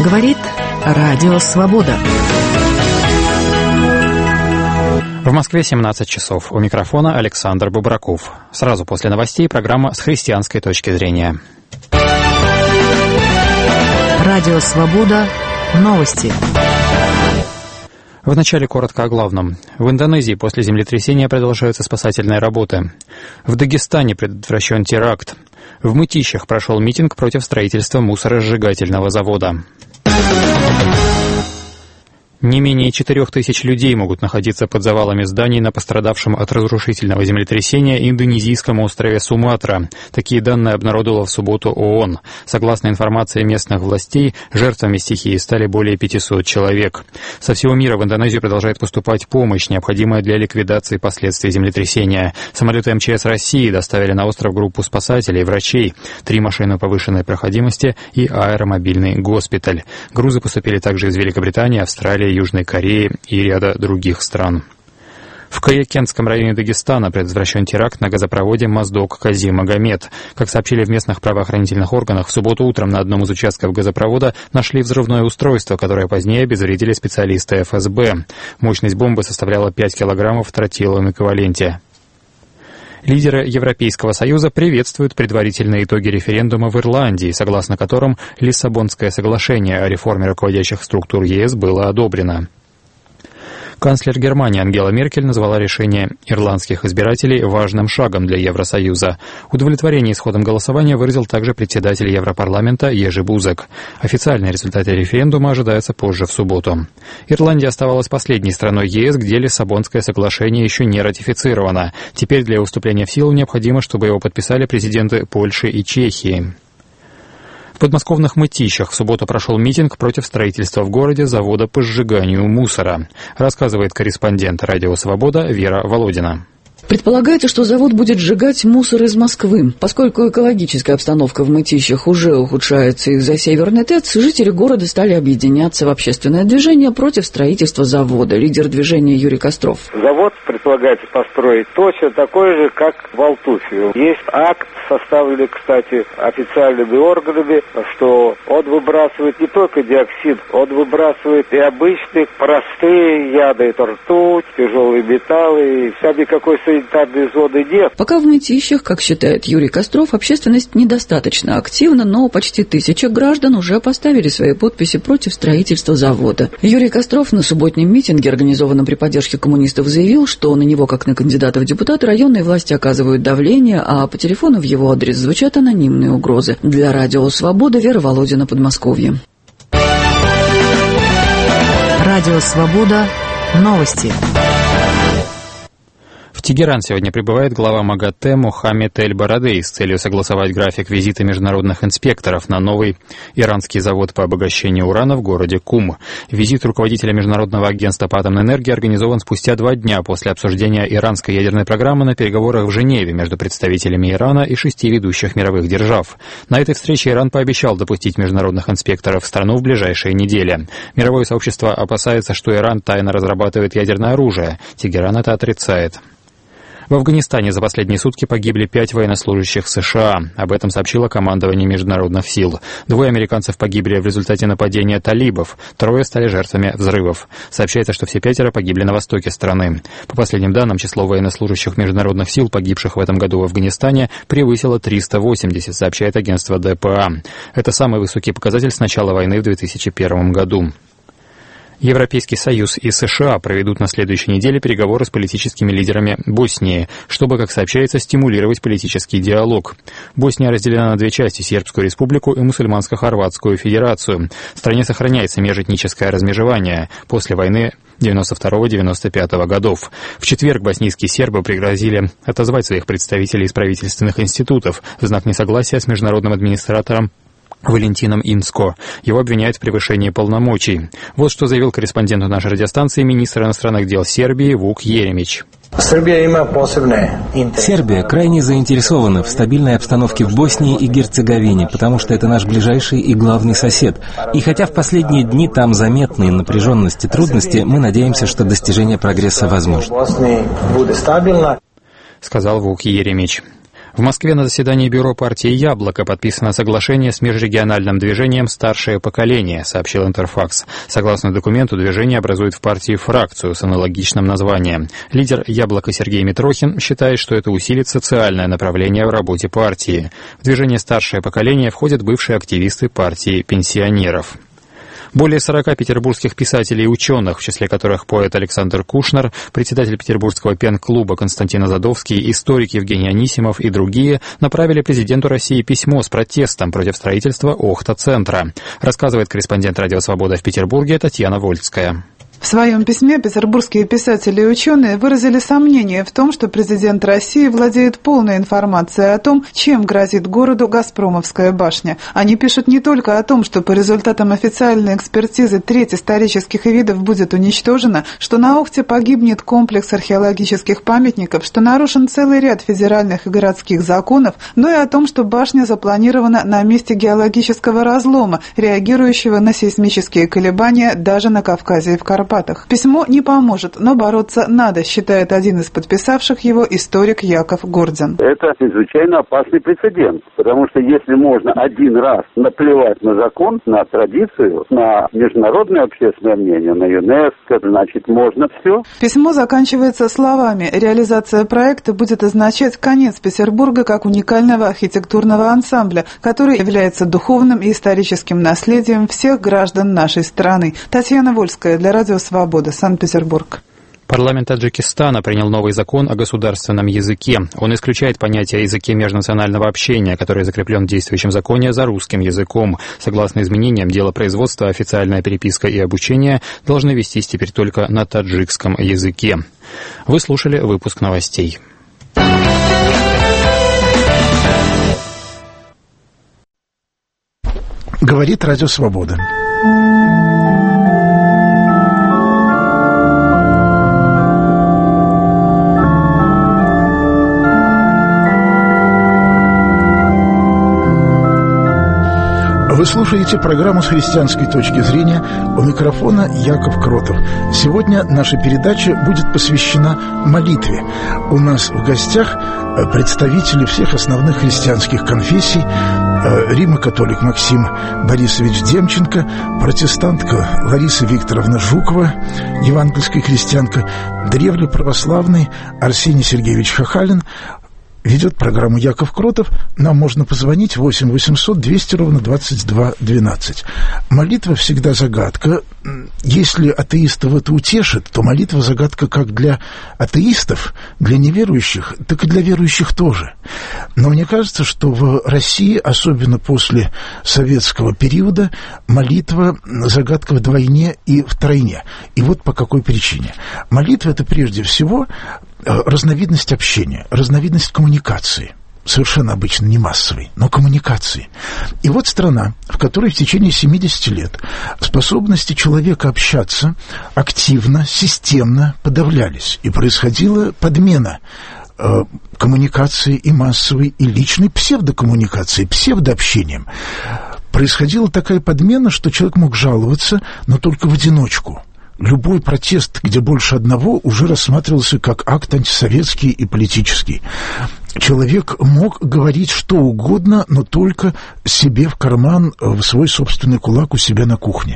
Говорит Радио Свобода. В Москве 17 часов. У микрофона Александр Бубраков. Сразу после новостей программа «С христианской точки зрения». Радио Свобода. Новости. Вначале коротко о главном. В Индонезии после землетрясения продолжаются спасательные работы. В Дагестане предотвращен теракт. В Мытищах прошел митинг против строительства мусоросжигательного завода. Не менее 4000 людей могут находиться под завалами зданий на пострадавшем от разрушительного землетрясения индонезийском острове Суматра. Такие данные обнародовала в субботу ООН. Согласно информации местных властей, жертвами стихии стали более 500 человек. Со всего мира в Индонезию продолжает поступать помощь, необходимая для ликвидации последствий землетрясения. Самолеты МЧС России доставили на остров группу спасателей, врачей, 3 машины повышенной проходимости и аэромобильный госпиталь. Грузы поступили также из Великобритании, Австралии, Южной Кореи и ряда других стран. В Каякенском районе Дагестана предотвращен теракт на газопроводе Моздок-Кази-Магомед. Как сообщили в местных правоохранительных органах, в субботу утром на одном из участков газопровода нашли взрывное устройство, которое позднее обезвредили специалисты ФСБ. Мощность бомбы составляла 5 килограммов в тротиловом эквиваленте. Лидеры Европейского Союза приветствуют предварительные итоги референдума в Ирландии, согласно которым Лиссабонское соглашение о реформе руководящих структур ЕС было одобрено. Канцлер Германии Ангела Меркель назвала решение ирландских избирателей важным шагом для Евросоюза. Удовлетворение исходом голосования выразил также председатель Европарламента Ежи Бузек. Официальные результаты референдума ожидаются позже в субботу. Ирландия оставалась последней страной ЕС, где Лиссабонское соглашение еще не ратифицировано. Теперь для его вступления в силу необходимо, чтобы его подписали президенты Польши и Чехии. В подмосковных Мытищах в субботу прошел митинг против строительства в городе завода по сжиганию мусора, рассказывает корреспондент «Радио Свобода» Вера Володина. Предполагается, что завод будет сжигать мусор из Москвы. Поскольку экологическая обстановка в Мытищах уже ухудшается из-за Северной ТЭЦ, жители города стали объединяться в общественное движение против строительства завода. Лидер движения Юрий Костров. Завод предполагается построить точно такой же, как в Алтуфе. Есть акт, составленный, кстати, официальными органами, что он выбрасывает не только диоксид, он выбрасывает и обычные простые яды, это ртуть, тяжелые металлы, и вся никакой санитарной зоны нет. Пока в Мытищах, как считает Юрий Костров, общественность недостаточно активна, но почти 1000 граждан уже поставили свои подписи против строительства завода. Юрий Костров на субботнем митинге, организованном при поддержке коммунистов, заявил, что на него, как на кандидата в депутаты, районные власти оказывают давление, а по телефону в его адрес звучат анонимные угрозы. Для Радио Свобода, Вера Володина, Подмосковье. Радио Свобода. Новости. В Тегеран сегодня прибывает глава МАГАТЭ Мохаммед Эль-Барадей с целью согласовать график визита международных инспекторов на новый иранский завод по обогащению урана в городе Кум. Визит руководителя Международного агентства по атомной энергии организован спустя 2 дня после обсуждения иранской ядерной программы на переговорах в Женеве между представителями Ирана и 6 ведущих мировых держав. На этой встрече Иран пообещал допустить международных инспекторов в страну в ближайшие недели. Мировое сообщество опасается, что Иран тайно разрабатывает ядерное оружие. Тегеран это отрицает. В Афганистане за последние сутки погибли 5 военнослужащих США. Об этом сообщило командование международных сил. 2 американцев погибли в результате нападения талибов, 3 стали жертвами взрывов. Сообщается, что все 5 погибли на востоке страны. По последним данным, число военнослужащих международных сил, погибших в этом году в Афганистане, превысило 380, сообщает агентство ДПА. Это самый высокий показатель с начала войны в 2001 году. Европейский Союз и США проведут на следующей неделе переговоры с политическими лидерами Боснии, чтобы, как сообщается, стимулировать политический диалог. Босния разделена на 2 части – Сербскую республику и Мусульманско-Хорватскую федерацию. В стране сохраняется межэтническое размежевание после войны 92-95 годов. В четверг боснийские сербы пригрозили отозвать своих представителей из правительственных институтов в знак несогласия с международным администратором Валентином Инско. Его обвиняют в превышении полномочий. Вот что заявил корреспонденту нашей радиостанции министр иностранных дел Сербии Вук Еремич. Сербия крайне заинтересована в стабильной обстановке в Боснии и Герцеговине, потому что это наш ближайший и главный сосед. И хотя в последние дни там заметны напряженности и трудности, мы надеемся, что достижение прогресса возможно. Сказал Вук Еремич. В Москве на заседании бюро партии «Яблоко» подписано соглашение с межрегиональным движением «Старшее поколение», сообщил Интерфакс. Согласно документу, движение образует в партии фракцию с аналогичным названием. Лидер «Яблоко» Сергей Митрохин считает, что это усилит социальное направление в работе партии. В движение «Старшее поколение» входят бывшие активисты партии пенсионеров. Более 40 петербургских писателей и ученых, в числе которых поэт Александр Кушнер, председатель Петербургского пен-клуба Константин Азадовский, историк Евгений Анисимов и другие, направили президенту России письмо с протестом против строительства Охта-центра. Рассказывает корреспондент «Радио Свобода» в Петербурге Татьяна Вольская. В своем письме петербургские писатели и ученые выразили сомнение в том, что президент России владеет полной информацией о том, чем грозит городу Газпромовская башня. Они пишут не только о том, что по результатам официальной экспертизы треть исторических видов будет уничтожена, что на Охте погибнет комплекс археологических памятников, что нарушен целый ряд федеральных и городских законов, но и о том, что башня запланирована на месте геологического разлома, реагирующего на сейсмические колебания даже на Кавказе и в Карпатах. Письмо не поможет, но бороться надо, считает один из подписавших его историк Яков Гордин. Это чрезвычайно опасный прецедент, потому что если можно один раз наплевать на закон, на традицию, на международное общественное мнение, на ЮНЕСКО, значит, можно все. Письмо заканчивается словами: реализация проекта будет означать конец Петербурга как уникального архитектурного ансамбля, который является духовным и историческим наследием всех граждан нашей страны. Татьяна Вольская для «Радио Свобода», Санкт-Петербург. Парламент Таджикистана принял новый закон о государственном языке. Он исключает понятие о языке межнационального общения, который закреплен в действующем законе за русским языком. Согласно изменениям, дело производства, официальная переписка и обучение должны вестись теперь только на таджикском языке. Вы слушали выпуск новостей. Говорит «Радио Свобода». Вы слушаете программу «С христианской точки зрения», у микрофона Яков Кротов. Сегодня наша передача будет посвящена молитве. У нас в гостях представители всех основных христианских конфессий: римо-католик Максим Борисович Демченко, протестантка Лариса Викторовна Жукова, евангельская христианка, древлеправославный Арсений Сергеевич Хахалин. Ведет программу Яков Кротов. Нам можно позвонить 8 800 200 ровно 22 12. Молитва всегда загадка. Если атеистов это утешит, то молитва загадка как для атеистов, для неверующих, так и для верующих тоже. Но мне кажется, что в России, особенно после советского периода, молитва загадка вдвойне и втройне. И вот по какой причине. Молитва — это прежде всего разновидность общения, разновидность коммуникации. Совершенно обычно не массовой, но коммуникации. И вот страна, в которой в течение 70 лет способности человека общаться активно, системно подавлялись. И происходила подмена коммуникации и массовой, и личной, псевдокоммуникации, псевдообщением. Происходила такая подмена, что человек мог жаловаться, но только в одиночку. Любой протест, где больше одного, уже рассматривался как акт антисоветский и политический. Человек мог говорить что угодно, но только себе в карман, в свой собственный кулак у себя на кухне.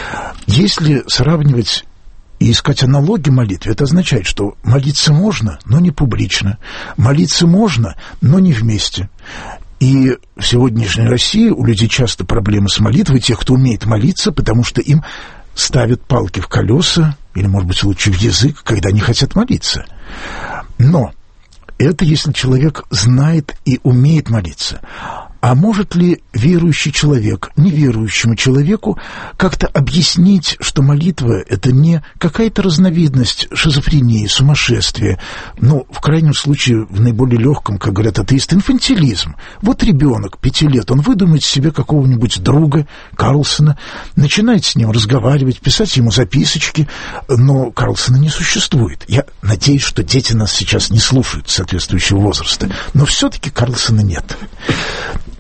Если сравнивать и искать аналогии молитве, это означает, что молиться можно, но не публично. Молиться можно, но не вместе. И в сегодняшней России у людей часто проблемы с молитвой, тех, кто умеет молиться, потому что им ставят палки в колеса, или, может быть, лучше в язык, когда они хотят молиться. Но это если человек знает и умеет молиться. А может ли верующий человек неверующему человеку как-то объяснить, что молитва — это не какая-то разновидность шизофрении, сумасшествия, ну, в крайнем случае, в наиболее легком, как говорят атеисты, инфантилизм. Вот ребенок 5 лет, он выдумает себе какого-нибудь друга Карлсона, начинает с ним разговаривать, писать ему записочки, но Карлсона не существует. Я надеюсь, что дети нас сейчас не слушают соответствующего возраста, но все-таки Карлсона нет.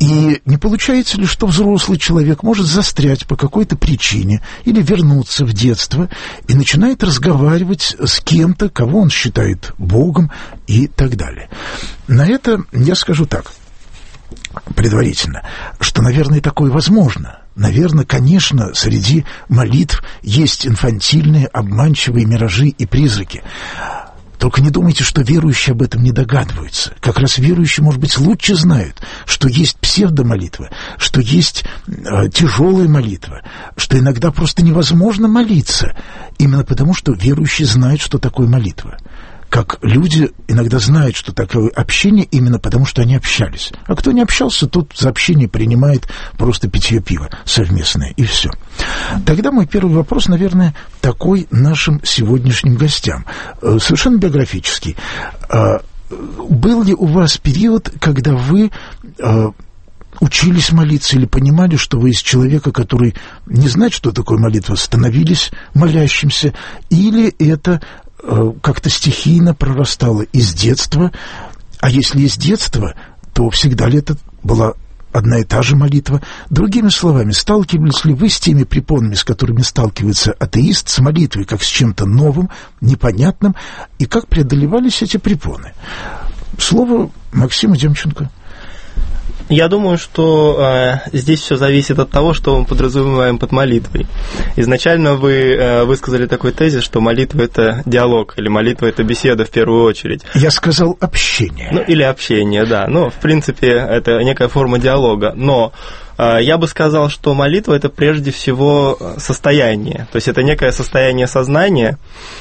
И не получается ли, что взрослый человек может застрять по какой-то причине или вернуться в детство и начинает разговаривать с кем-то, кого он считает Богом и так далее? На это я скажу так, предварительно, что, наверное, такое возможно. Наверное, конечно, среди молитв есть инфантильные, обманчивые миражи и призраки. Только не думайте, что верующие об этом не догадываются. Как раз верующие, может быть, лучше знают, что есть псевдомолитва, что есть тяжелая молитва, что иногда просто невозможно молиться, именно потому, что верующие знают, что такое молитва. Как люди иногда знают, что такое общение, именно потому, что они общались. А кто не общался, тот за общение принимает просто питье пива совместное, и все. Тогда мой первый вопрос, наверное, такой нашим сегодняшним гостям. Совершенно биографический. Был ли у вас период, когда вы учились молиться или понимали, что вы из человека, который не знает, что такое молитва, становились молящимся, или это как-то стихийно прорастало из детства? А если из детства, то всегда ли это была одна и та же молитва? Другими словами, сталкивались ли вы с теми препонами, с которыми сталкивается атеист, с молитвой, как с чем-то новым, непонятным, и как преодолевались эти препоны? Слово Максиму Демченко. Я думаю, что здесь все зависит от того, что мы подразумеваем под молитвой. Изначально вы высказали такой тезис, что молитва – это диалог, или молитва – это беседа в первую очередь. Я сказал общение. Ну, или общение, да. Ну, в принципе, это некая форма диалога. Но я бы сказал, что молитва – это прежде всего состояние. То есть это некое состояние сознания,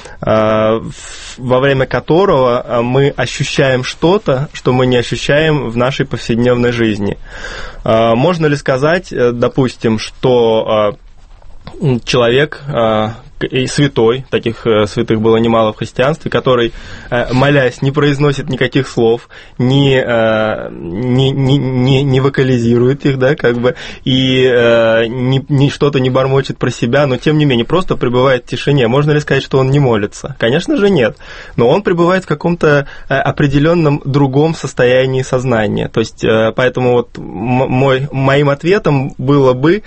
во время которого мы ощущаем что-то, что мы не ощущаем в нашей повседневной жизни. Можно ли сказать, допустим, что человек и святой, таких святых было немало в христианстве, который, молясь, не произносит никаких слов, не вокализирует их, да, как бы, и что-то не бормочет про себя, но тем не менее просто пребывает в тишине. Можно ли сказать, что он не молится? Конечно же нет. Но он пребывает в каком-то определенном другом состоянии сознания. То есть, поэтому вот моим ответом была бы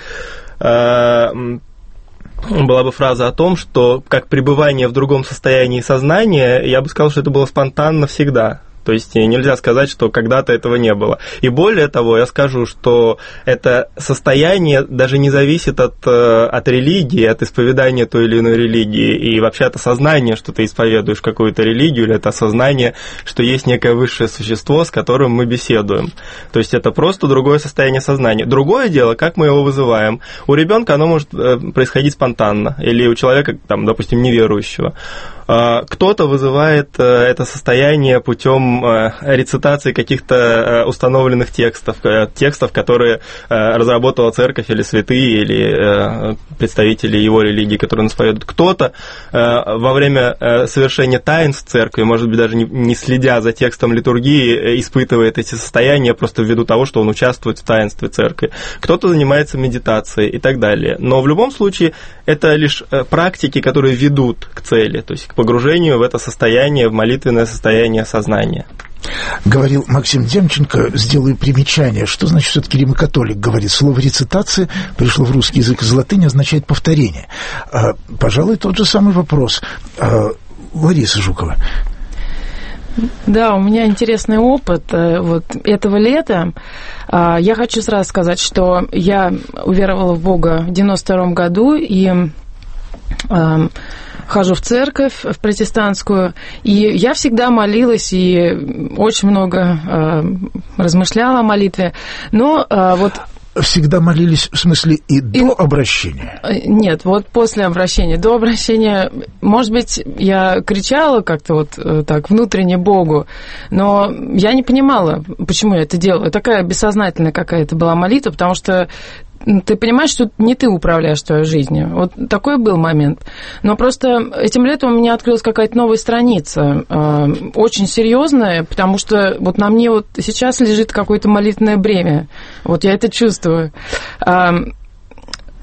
фраза о том, что как пребывание в другом состоянии сознания, я бы сказал, что это было спонтанно всегда. То есть нельзя сказать, что когда-то этого не было. И более того, я скажу, что это состояние даже не зависит от религии, от исповедания той или иной религии, и вообще от осознания, что ты исповедуешь какую-то религию, или от осознания, что есть некое высшее существо, с которым мы беседуем. То есть это просто другое состояние сознания. Другое дело, как мы его вызываем. У ребенка оно может происходить спонтанно, или у человека, там, допустим, неверующего. Кто-то вызывает это состояние путем рецитации каких-то установленных текстов, которые разработала церковь или святые, или представители его религии, которые исповедуют. Кто-то во время совершения таинств церкви, может быть, даже не следя за текстом литургии, испытывает эти состояния просто ввиду того, что он участвует в таинстве церкви. Кто-то занимается медитацией и так далее. Но в любом случае это лишь практики, которые ведут к цели, то есть к погружению в это состояние, в молитвенное состояние сознания. Говорил Максим Демченко, сделаю примечание, что значит все-таки римокатолик говорит. Слово рецитация пришло в русский язык из латыни, означает повторение. Пожалуй, тот же самый вопрос. Лариса Жукова. Да, у меня интересный опыт вот этого лета. Я хочу сразу сказать, что я уверовала в Бога в 92-м году и хожу в церковь, в протестантскую, и я всегда молилась и очень много размышляла о молитве, но вот... Всегда молились, в смысле, и до обращения? Нет, вот после обращения. До обращения, может быть, я кричала как-то вот так внутренне Богу, но я не понимала, почему я это делаю. Такая бессознательная какая-то была молитва, потому что ты понимаешь, что не ты управляешь твоей жизнью. Вот такой был момент. Но просто этим летом у меня открылась какая-то новая страница, очень серьезная, потому что вот на мне вот сейчас лежит какое-то молитвенное бремя. Вот я это чувствую.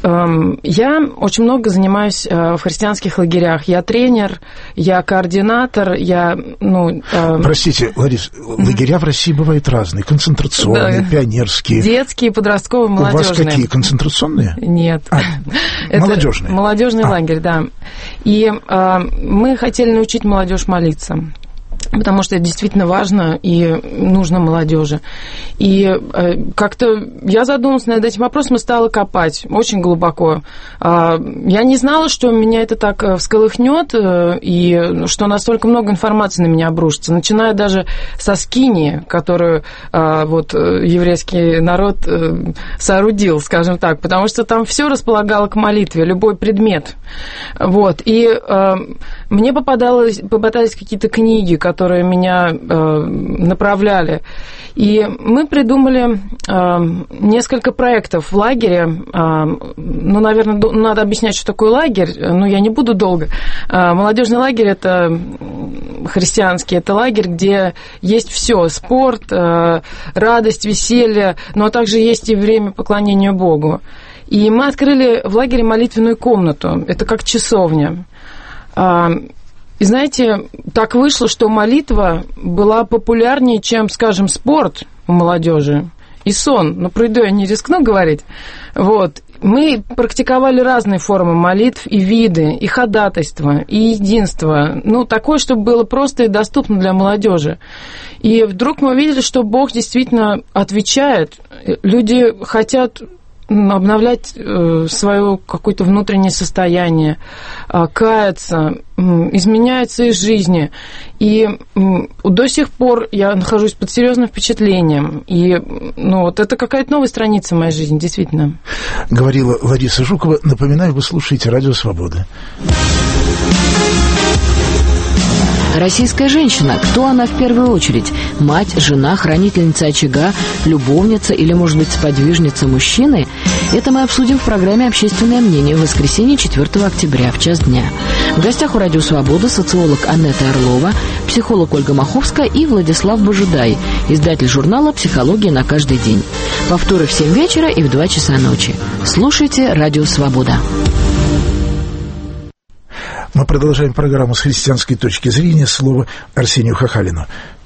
Я очень много занимаюсь в христианских лагерях. Я тренер, я координатор, я... Простите, Ларис, лагеря в России бывают разные. Концентрационные, пионерские. Детские, подростковые, молодежные. У вас какие? Концентрационные? Нет. Молодежные? Молодежный лагерь, да. И мы хотели научить молодежь молиться. Потому что это действительно важно и нужно молодежи. И как-то я задумалась над этим вопросом и стала копать очень глубоко. Я не знала, что меня это так всколыхнет, и что настолько много информации на меня обрушится. Начиная даже со скинии, которую еврейский народ соорудил, скажем так, потому что там все располагало к молитве, любой предмет. И мне попадались какие-то книги, которые меня направляли. И мы придумали несколько проектов в лагере. Наверное, надо объяснять, что такое лагерь, но я не буду долго. Молодежный лагерь – это христианский, это лагерь, где есть все: спорт, радость, веселье, но также есть и время поклонения Богу. И мы открыли в лагере молитвенную комнату. Это как часовня. И знаете, так вышло, что молитва была популярнее, чем, скажем, спорт у молодежи и сон. Про еду я не рискну говорить. Мы практиковали разные формы молитв и виды, и ходатайства, и единства. Такое, чтобы было просто и доступно для молодежи. И вдруг мы увидели, что Бог действительно отвечает. Люди хотят обновлять свое какое-то внутреннее состояние, каяться, изменяется из жизни. И до сих пор я нахожусь под серьезным впечатлением. И это какая-то новая страница в моей жизни, действительно. Говорила Лариса Жукова. Напоминаю, вы слушаете «Радио Свобода». Российская женщина. Кто она в первую очередь? Мать, жена, хранительница очага, любовница или, может быть, сподвижница мужчины? Это мы обсудим в программе «Общественное мнение» в воскресенье 4 октября в час дня. В гостях у «Радио Свобода» социолог Анетта Орлова, психолог Ольга Маховская и Владислав Божидай, издатель журнала «Психология на каждый день». Повторы в 7 вечера и в 2 часа ночи. Слушайте «Радио Свобода». Мы продолжаем программу с христианской точки зрения. Слово Арсению Хахалину.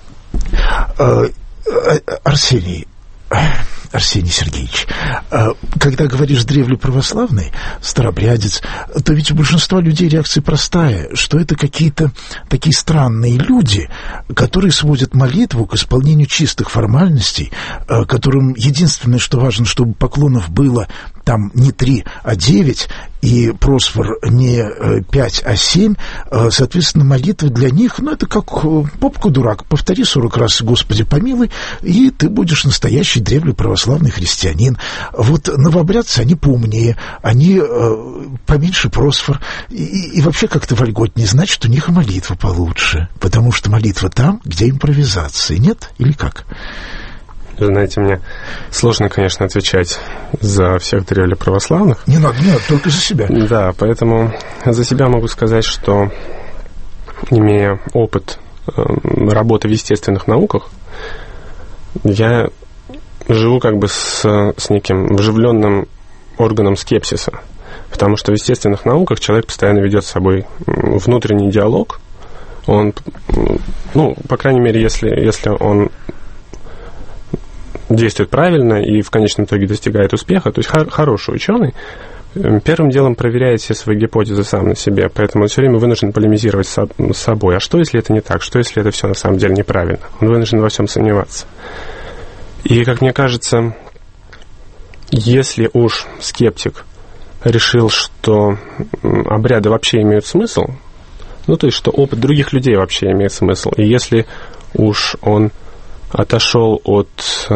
Арсений Сергеевич, когда говоришь древле православный, старобрядец, то ведь у большинства людей реакция простая, что это какие-то такие странные люди, которые сводят молитву к исполнению чистых формальностей, которым единственное, что важно, чтобы поклонов было там не 3, а 9, и просфор не 5, а 7, соответственно, молитва для них, это как попку дурак, повтори 40 раз «Господи помилуй», и ты будешь настоящий древле православный христианин. Новобрядцы, они поумнее, они поменьше просфор, и вообще как-то вольготнее, значит, у них и молитва получше, потому что молитва там, где импровизация, нет? Или как? Знаете, мне сложно, конечно, отвечать за всех древлеправославных. Не надо, только за себя. Да, поэтому за себя могу сказать, что, имея опыт работы в естественных науках, я живу как бы с неким вживленным органом скепсиса, потому что в естественных науках человек постоянно ведет с собой внутренний диалог. Он, по крайней мере, если он действует правильно и в конечном итоге достигает успеха, то есть хороший ученый первым делом проверяет все свои гипотезы сам на себе, поэтому он все время вынужден полемизировать с собой. А что, если это не так? Что, если это все на самом деле неправильно? Он вынужден во всем сомневаться. И, как мне кажется, если уж скептик решил, что обряды вообще имеют смысл, то есть, что опыт других людей вообще имеет смысл, и если уж он отошел от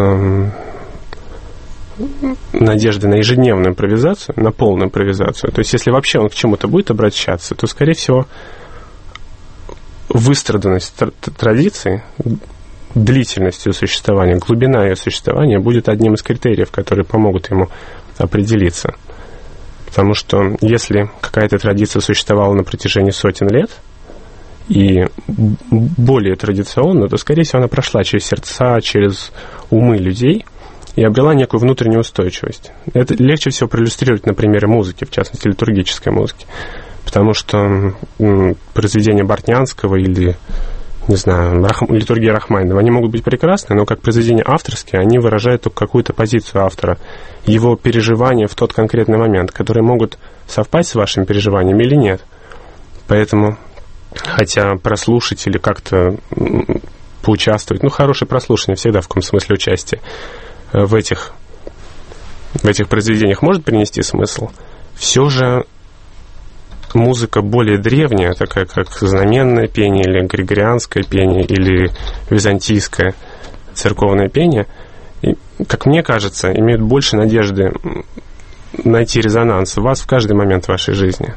надежды на ежедневную импровизацию, на полную импровизацию, то есть если вообще он к чему-то будет обращаться, то, скорее всего, выстраданность традиции, длительность ее существования, глубина ее существования будет одним из критериев, которые помогут ему определиться. Потому что если какая-то традиция существовала на протяжении сотен лет, и более традиционно, то, скорее всего, она прошла через сердца, через умы людей, и обрела некую внутреннюю устойчивость. Это легче всего проиллюстрировать на примере музыки, в частности, литургической музыки. Потому что произведения Бортнянского или, не знаю, литургия Рахманинова, они могут быть прекрасны, но как произведения авторские, они выражают только какую-то позицию автора, его переживания в тот конкретный момент, которые могут совпасть с вашими переживаниями или нет. Поэтому, хотя прослушать или как-то поучаствовать, хорошее прослушивание всегда в каком смысле участия в этих произведениях может принести смысл, все же музыка более древняя, такая как знаменное пение или григорианское пение или византийское церковное пение, и, как мне кажется, имеют больше надежды найти резонанс у вас в каждый момент вашей жизни.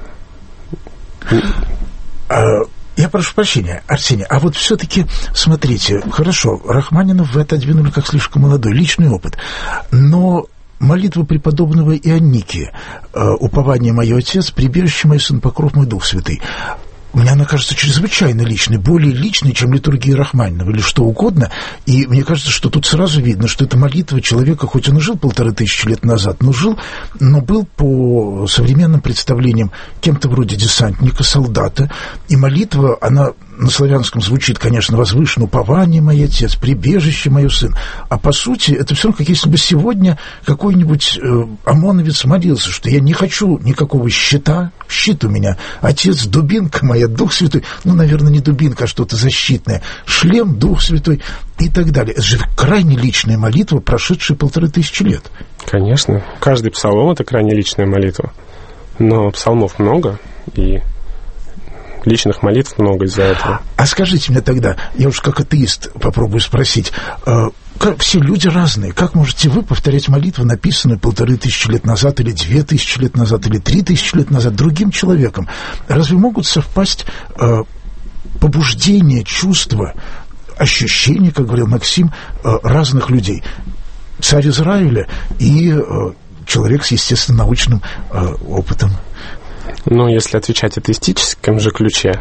Я прошу прощения, Арсений, а вот все-таки, смотрите, хорошо, Рахманинов вы отодвинули как слишком молодой, личный опыт, но молитва преподобного Ионики, упование мое Отец, прибежище мой Сын, покров мой Дух Святый, мне она кажется чрезвычайно личной, более личной, чем литургия Рахманинова или что угодно, и мне кажется, что тут сразу видно, что это молитва человека, хоть он и жил 1500 лет назад, но был по современным представлениям кем-то вроде десантника, солдата, и молитва, она на славянском звучит, конечно, возвышенно: упование мой Отец, прибежище мой Сын. А по сути, это все равно, как если бы сегодня какой-нибудь ОМОНовец молился, что я не хочу никакого щита, щит у меня, Отец, дубинка моя, Дух Святой, наверное, не дубинка, а что-то защитное, шлем, Дух Святой и так далее. Это же крайне личная молитва, прошедшая 1500 лет. Конечно. Каждый псалом — это крайне личная молитва. Но псалмов много, и личных молитв много из-за этого. А скажите мне тогда, я уж как атеист попробую спросить, все люди разные, как можете вы повторять молитву, написанную 1500 лет назад, или 2000 лет назад, или 3000 лет назад другим человеком? Разве могут совпасть побуждения, чувства, ощущения, как говорил Максим, разных людей? Царь Израиля и человек с естественно-научным опытом. Если отвечать в атеистическом же ключе,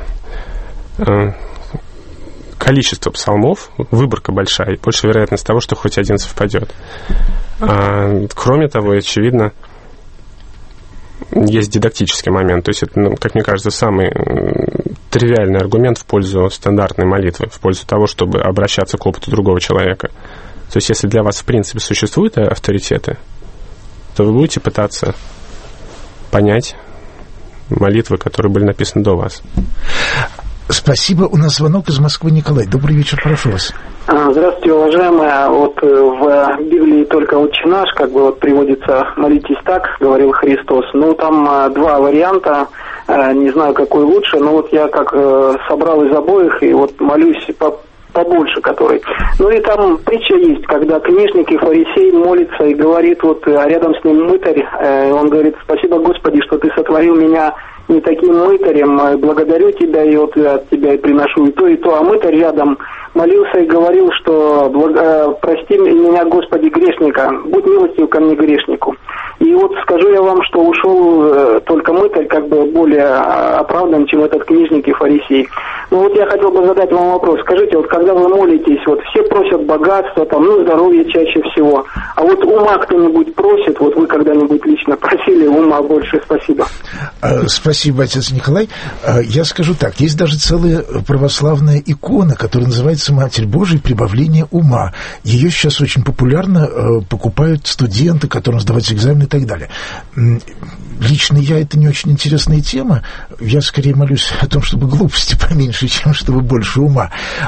количество псалмов, выборка большая, и больше вероятность того, что хоть один совпадет. Кроме того, очевидно, есть дидактический момент. То есть это, как мне кажется, самый тривиальный аргумент в пользу стандартной молитвы, в пользу того, чтобы обращаться к опыту другого человека. То есть если для вас, в принципе, существуют авторитеты, то вы будете пытаться понять молитвы, которые были написаны до вас. Спасибо. У нас звонок из Москвы. Николай, добрый вечер, прошу вас. Здравствуйте, уважаемые. В Библии только «Отче наш», приводится «молитесь так», говорил Христос. Там два варианта, не знаю, какой лучше, но я собрал из обоих и молюсь побольше который. И там притча есть, когда книжник и фарисей молится и говорит, а рядом с ним мытарь, он говорит: спасибо, Господи, что ты сотворил меня не таким мытарем, благодарю тебя, и от тебя и приношу и то, а мытарь рядом молился и говорил, что прости меня, Господи, грешника, будь милостив ко мне, грешнику. И скажу я вам, что ушел только мытарь более оправдан, чем этот книжник и фарисей. Я хотел бы задать вам вопрос. Скажите, когда вы молитесь, все просят богатства, здоровье чаще всего, а ума кто-нибудь просит? Вы когда-нибудь лично просили ума больше? Спасибо. Спасибо, отец Николай. Я скажу так, есть даже целая православная икона, которая называется «Матерь Божия, прибавление ума». Ее сейчас очень популярно покупают студенты, которым сдавать экзамены и так далее. Лично это не очень интересная тема. Я скорее молюсь о том, чтобы глупости поменьше, чем чтобы больше ума.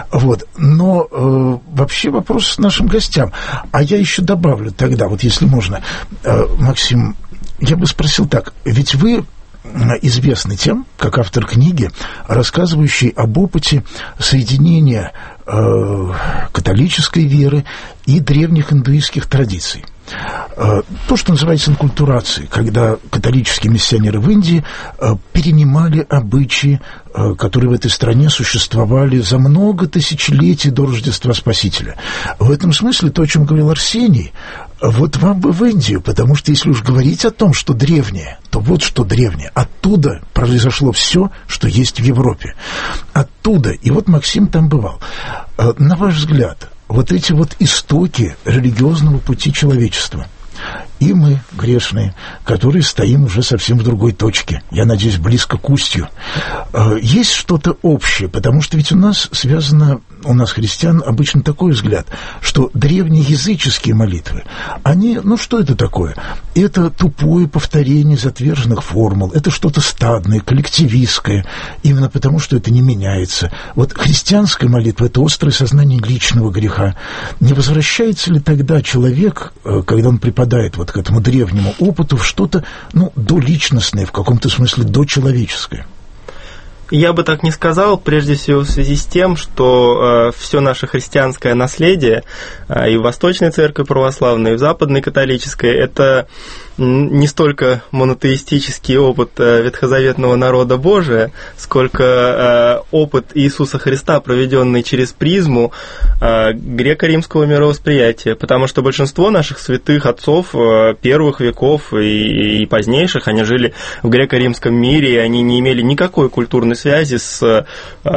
Но вообще вопрос нашим гостям. А я еще добавлю тогда, если можно, Максим, я бы спросил так. Ведь вы известны тем, как автор книги, рассказывающей об опыте соединения католической веры и древних индуистских традиций. То, что называется инкультурацией, когда католические миссионеры в Индии перенимали обычаи, которые в этой стране существовали за много тысячелетий до Рождества Спасителя. В этом смысле то, о чем говорил Арсений, вам бы в Индию, потому что если уж говорить о том, что древнее, то что древнее. Оттуда произошло все, что есть в Европе. Оттуда. И Максим там бывал. На ваш взгляд, вот эти вот истоки религиозного пути человечества. И мы, грешные, которые стоим уже совсем в другой точке, я надеюсь, близко к устью. Есть что-то общее, потому что ведь у нас христиан, обычно такой взгляд, что древние языческие молитвы, они, что это такое? Это тупое повторение затверженных формул, это что-то стадное, коллективистское, именно потому, что это не меняется. Вот христианская молитва – это острое сознание личного греха. Не возвращается ли тогда человек, когда он припадает вот к этому древнему опыту, в что-то, доличностное, в каком-то смысле дочеловеческое? Я бы так не сказал, прежде всего в связи с тем, что все наше христианское наследие и в Восточной Церкви Православной, и в Западной Католической – это не столько монотеистический опыт ветхозаветного народа Божия, сколько опыт Иисуса Христа, проведенный через призму греко-римского мировосприятия, потому что большинство наших святых отцов первых веков и позднейших, они жили в греко-римском мире, и они не имели никакой культурной связи с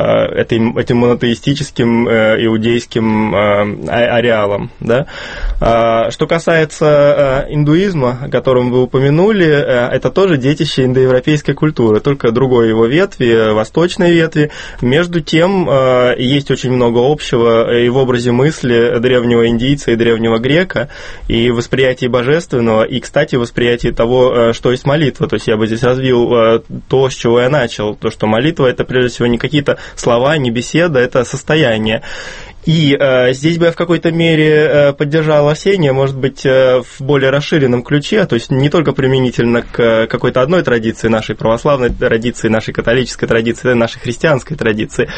этим монотеистическим иудейским ареалом. Да? Что касается индуизма, о котором вы упомянули, это тоже детище индоевропейской культуры, только другой его ветви, восточной ветви. Между тем, есть очень много общего и в образе мысли древнего индийца и древнего грека, и восприятии божественного, и, кстати, восприятии того, что есть молитва. То есть я бы здесь развил то, с чего я начал, то, что молитва – это, прежде всего, не какие-то слова, не беседа, это состояние. И здесь бы я в какой-то мере поддержал Арсения, может быть, в более расширенном ключе, то есть не только применительно к какой-то одной традиции, нашей православной традиции, нашей католической традиции, нашей христианской традиции.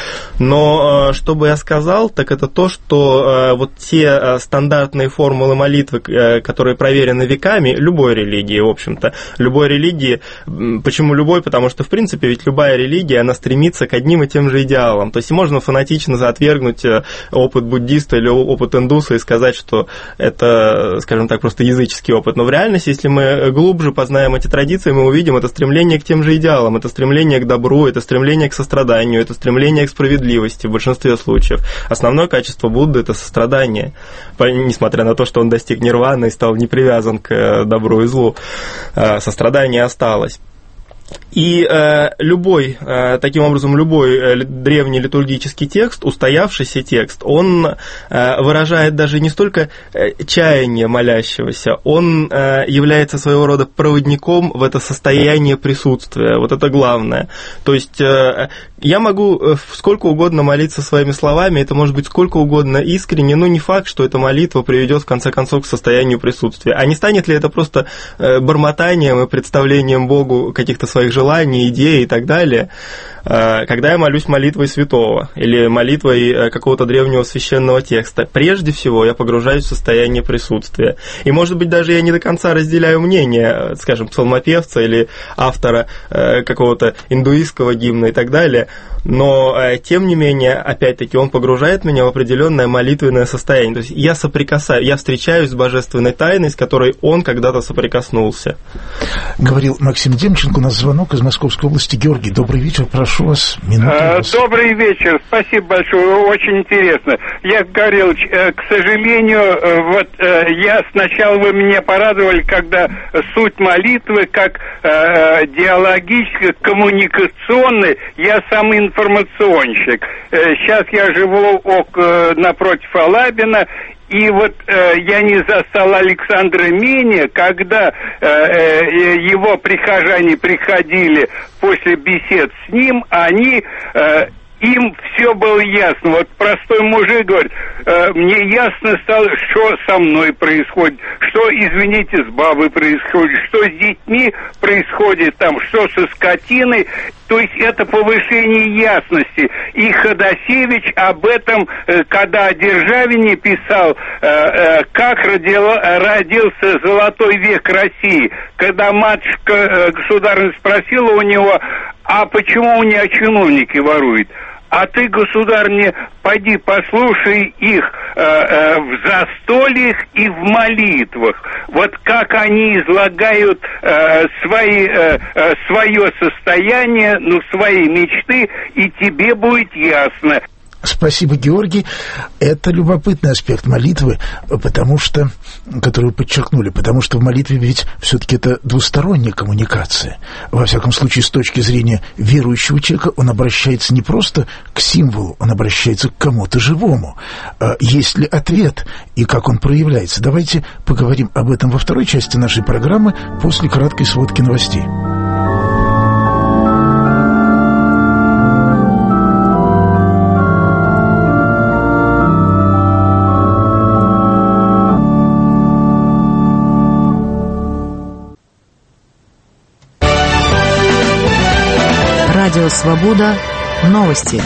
Но что бы я сказал, так это то, что вот те стандартные формулы молитвы, которые проверены веками, любой религии, в общем-то, любой религии, почему любой? Потому что, в принципе, ведь любая религия, она стремится к одним и тем же идеалам. То есть можно фанатично отвергнуть опыт буддиста или опыт индуса и сказать, что это, скажем так, просто языческий опыт. Но в реальности, если мы глубже познаем эти традиции, мы увидим это стремление к тем же идеалам, это стремление к добру, это стремление к состраданию, это стремление к справедливости в большинстве случаев. Основное качество Будды – это сострадание. Несмотря на то, что он достиг нирваны и стал не привязан к добру и злу, сострадание осталось. И таким образом, любой древний литургический текст, устоявшийся текст, он выражает даже не столько чаяние молящегося, он является своего рода проводником в это состояние присутствия. Вот это главное. То есть я могу сколько угодно молиться своими словами, это может быть сколько угодно искренне, но не факт, что эта молитва приведет в конце концов к состоянию присутствия. А не станет ли это просто бормотанием и представлением Богу каких-то своих желаний, идей и так далее, когда я молюсь молитвой святого или молитвой какого-то древнего священного текста? Прежде всего я погружаюсь в состояние присутствия. И, может быть, даже я не до конца разделяю мнение, скажем, псалмопевца или автора какого-то индуистского гимна и так далее, но, тем не менее, опять-таки, он погружает меня в определенное молитвенное состояние. То есть я встречаюсь с божественной тайной, с которой он когда-то соприкоснулся. Говорил Максим Демченко, у нас звонок из Московской области. Георгий, добрый вечер, прошу вас. Добрый вечер, спасибо большое, очень интересно. Я говорил, к сожалению, я сначала вы меня порадовали, когда суть молитвы как диалогической, коммуникационной, я сам информационщик. Сейчас я живу напротив Алабина, и я не застал Александра Меня, когда его прихожане приходили после бесед с ним, им все было ясно. Вот простой мужик говорит, мне ясно стало, что со мной происходит, что, извините, с бабой происходит, что с детьми происходит там, что со скотиной. То есть это повышение ясности. И Ходосевич об этом, когда о Державине писал, как родился золотой век России, когда матушка государственная спросила у него, а почему у меня чиновники воруют? А ты, государыня, пойди послушай их в застольях и в молитвах. Вот как они излагают свое состояние, свои мечты, и тебе будет ясно. Спасибо, Георгий. Это любопытный аспект молитвы, который вы подчеркнули, потому что в молитве ведь все-таки это двусторонняя коммуникация. Во всяком случае, с точки зрения верующего человека, он обращается не просто к символу, он обращается к кому-то живому. Есть ли ответ и как он проявляется? Давайте поговорим об этом во второй части нашей программы после краткой сводки новостей. Радио «Свобода». Новости.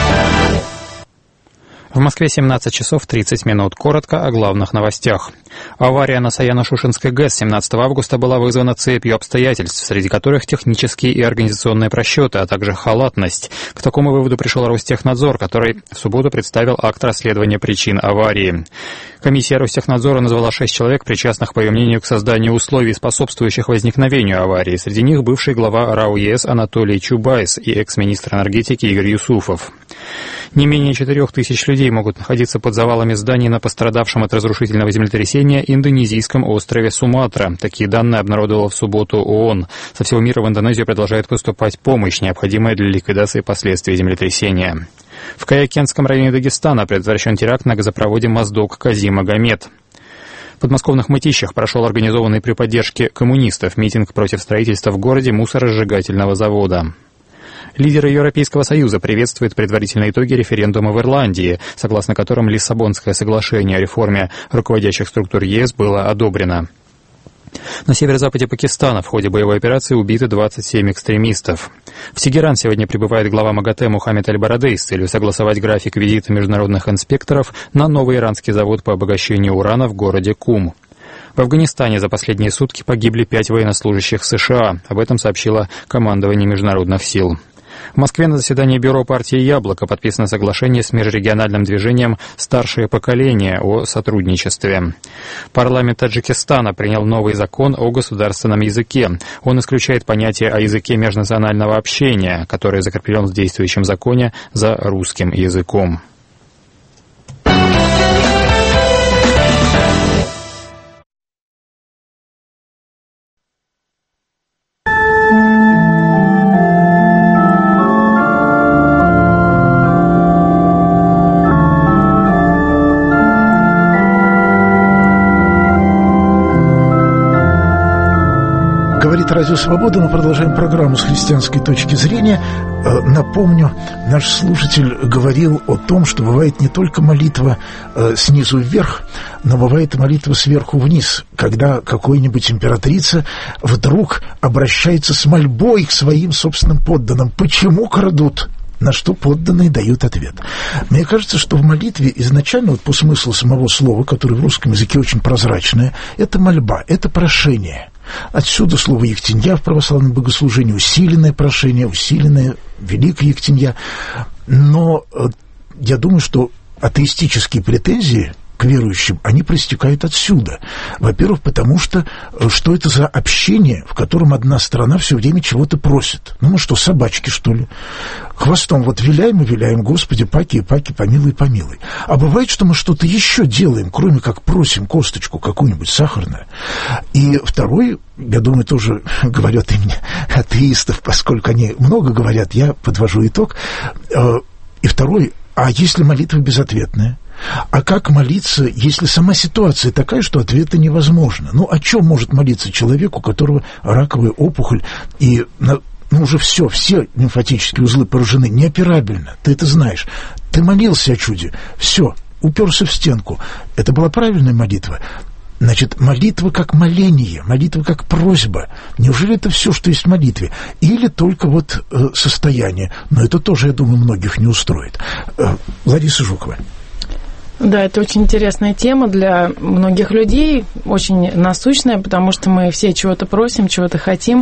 В Москве 17 часов 30 минут. Коротко о главных новостях. Авария на Саяно-Шушенской ГЭС 17 августа была вызвана цепью обстоятельств, среди которых технические и организационные просчеты, а также халатность. К такому выводу пришел Ростехнадзор, который в субботу представил акт расследования причин аварии. Комиссия Ростехнадзора назвала 6 человек, причастных, по ее мнению, к созданию условий, способствующих возникновению аварии. Среди них бывший глава РАО ЕС Анатолий Чубайс и экс-министр энергетики Игорь Юсуфов. Не менее 4000 людей могут находиться под завалами зданий на пострадавшем от разрушительного землетрясения индонезийском острове Суматра. Такие данные обнародовала в субботу ООН. Со всего мира в Индонезию продолжает поступать помощь, необходимая для ликвидации последствий землетрясения. В Каякенском районе Дагестана предотвращен теракт на газопроводе Моздок Кази-Магомед. В подмосковных Мытищах прошел организованный при поддержке коммунистов митинг против строительства в городе мусоросжигательного завода. Лидеры Европейского Союза приветствуют предварительные итоги референдума в Ирландии, согласно которым Лиссабонское соглашение о реформе руководящих структур ЕС было одобрено. На северо-западе Пакистана в ходе боевой операции убиты 27 экстремистов. В Тегеран сегодня прибывает глава МАГАТЭ Мухаммед Аль-Барадей с целью согласовать график визита международных инспекторов на новый иранский завод по обогащению урана в городе Кум. В Афганистане за последние сутки погибли 5 военнослужащих США. Об этом сообщило командование международных сил. В Москве на заседании бюро партии «Яблоко» подписано соглашение с межрегиональным движением «Старшее поколение» о сотрудничестве. Парламент Таджикистана принял новый закон о государственном языке. Он исключает понятие о языке межнационального общения, который закреплен в действующем законе за русским языком. Говорит Радио Свобода. Мы продолжаем программу с христианской точки зрения. Напомню, наш слушатель говорил о том, что бывает не только молитва снизу вверх, но бывает и молитва сверху вниз, когда какая-нибудь императрица вдруг обращается с мольбой к своим собственным подданным. Почему крадут? На что подданные дают ответ. Мне кажется, что в молитве изначально, вот по смыслу самого слова, которое в русском языке очень прозрачное, это мольба, это прошение. Отсюда слово «ектенья» в православном богослужении, усиленное прошение, усиленное великое ектенья. Но я думаю, что атеистические претензии к верующим, они проистекают отсюда. Во-первых, потому что это за общение, в котором одна сторона все время чего-то просит? Ну, мы что, собачки, что ли? Хвостом вот виляем и виляем: Господи, паки и паки, помилуй, помилуй. А бывает, что мы что-то еще делаем, кроме как просим косточку какую-нибудь сахарную. И второй, я думаю, тоже говорю от имени атеистов, поскольку они много говорят, я подвожу итог. И второй, а если молитва безответная? А как молиться, если сама ситуация такая, что ответа невозможно? Ну, о чем может молиться человек, у которого раковая опухоль и уже все лимфатические узлы поражены, неоперабельно? Ты это знаешь. Ты молился о чуде, все, уперся в стенку. Это была правильная молитва? Значит, молитва как моление, молитва как просьба. Неужели это все, что есть в молитве? Или только вот состояние? Но это тоже, я думаю, многих не устроит. Лариса Жукова. Да, это очень интересная тема для многих людей, очень насущная, потому что мы все чего-то просим, чего-то хотим.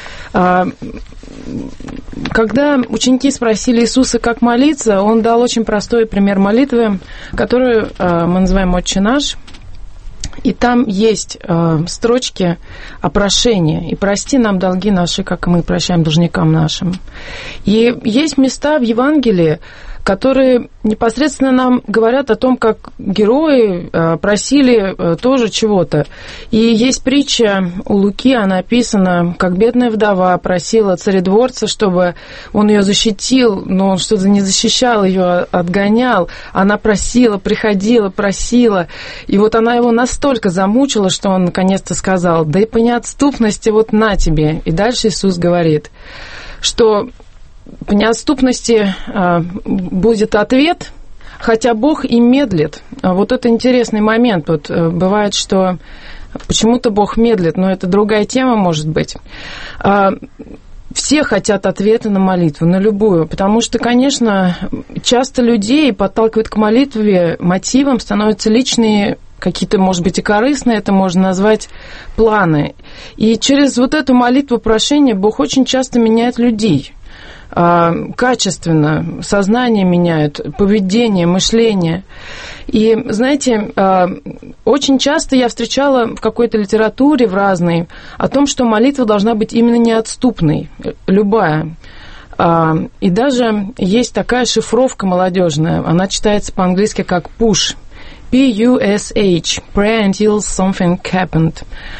Когда ученики спросили Иисуса, как молиться, он дал очень простой пример молитвы, которую мы называем «Отче наш». И там есть строчки о прошении. «И прости нам долги наши, как и мы прощаем должникам нашим». И есть места в Евангелии, которые непосредственно нам говорят о том, как герои просили тоже чего-то. И есть притча у Луки, она описана, как бедная вдова просила царедворца, чтобы он ее защитил, но он что-то не защищал ее, отгонял. Она просила, приходила, просила. И вот она его настолько замучила, что он наконец-то сказал: да и по неотступности вот на тебе. И дальше Иисус говорит, что по неотступности будет ответ, хотя Бог и медлит. Вот это интересный момент. Вот бывает, что почему-то Бог медлит, но это другая тема, может быть. Все хотят ответа на молитву, на любую, потому что, конечно, часто людей подталкивают к молитве, мотивом становятся личные, какие-то, может быть, и корыстные, это можно назвать планы. И через вот эту молитву прошения Бог очень часто меняет людей. Качественно, сознание меняют, поведение, мышление. И, знаете, очень часто я встречала в какой-то литературе, в разной, о том, что молитва должна быть именно неотступной, любая. И даже есть такая шифровка молодежная, она читается по-английски как push, P-U-S-H, pray until something happened.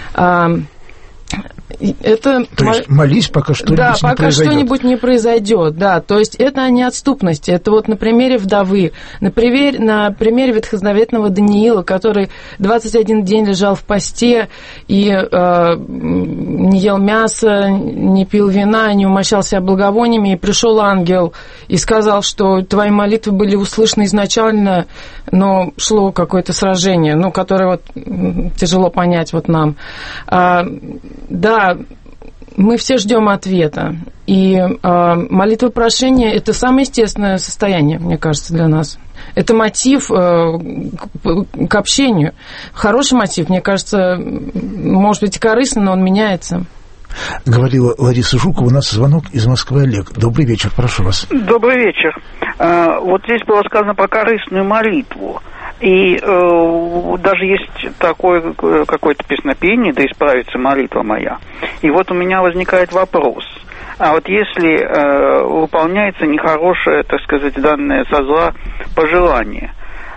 Это... То есть молись, пока что-нибудь не произойдет. Да, пока что-нибудь не произойдет, да. То есть это о неотступности. Это вот на примере вдовы, на примере ветхозаветного Даниила, который 21 день лежал в посте и не ел мяса, не пил вина, не умощал себя благовониями, и пришел ангел и сказал, что твои молитвы были услышаны изначально, но шло какое-то сражение, ну, которое вот тяжело понять вот нам. Да, мы все ждем ответа. И молитва прошения – это самое естественное состояние, мне кажется, для нас. Это мотив к общению. Хороший мотив, мне кажется, может быть, и корыстный, но он меняется. Говорила Лариса Жукова. У нас звонок из Москвы. Олег. Добрый вечер, прошу вас. Добрый вечер. Вот здесь было сказано про корыстную молитву. И даже есть такое какое-то песнопение: «Да исправится молитва моя». И вот у меня возникает вопрос. А вот если выполняется нехорошее, так сказать, данное со зла пожелание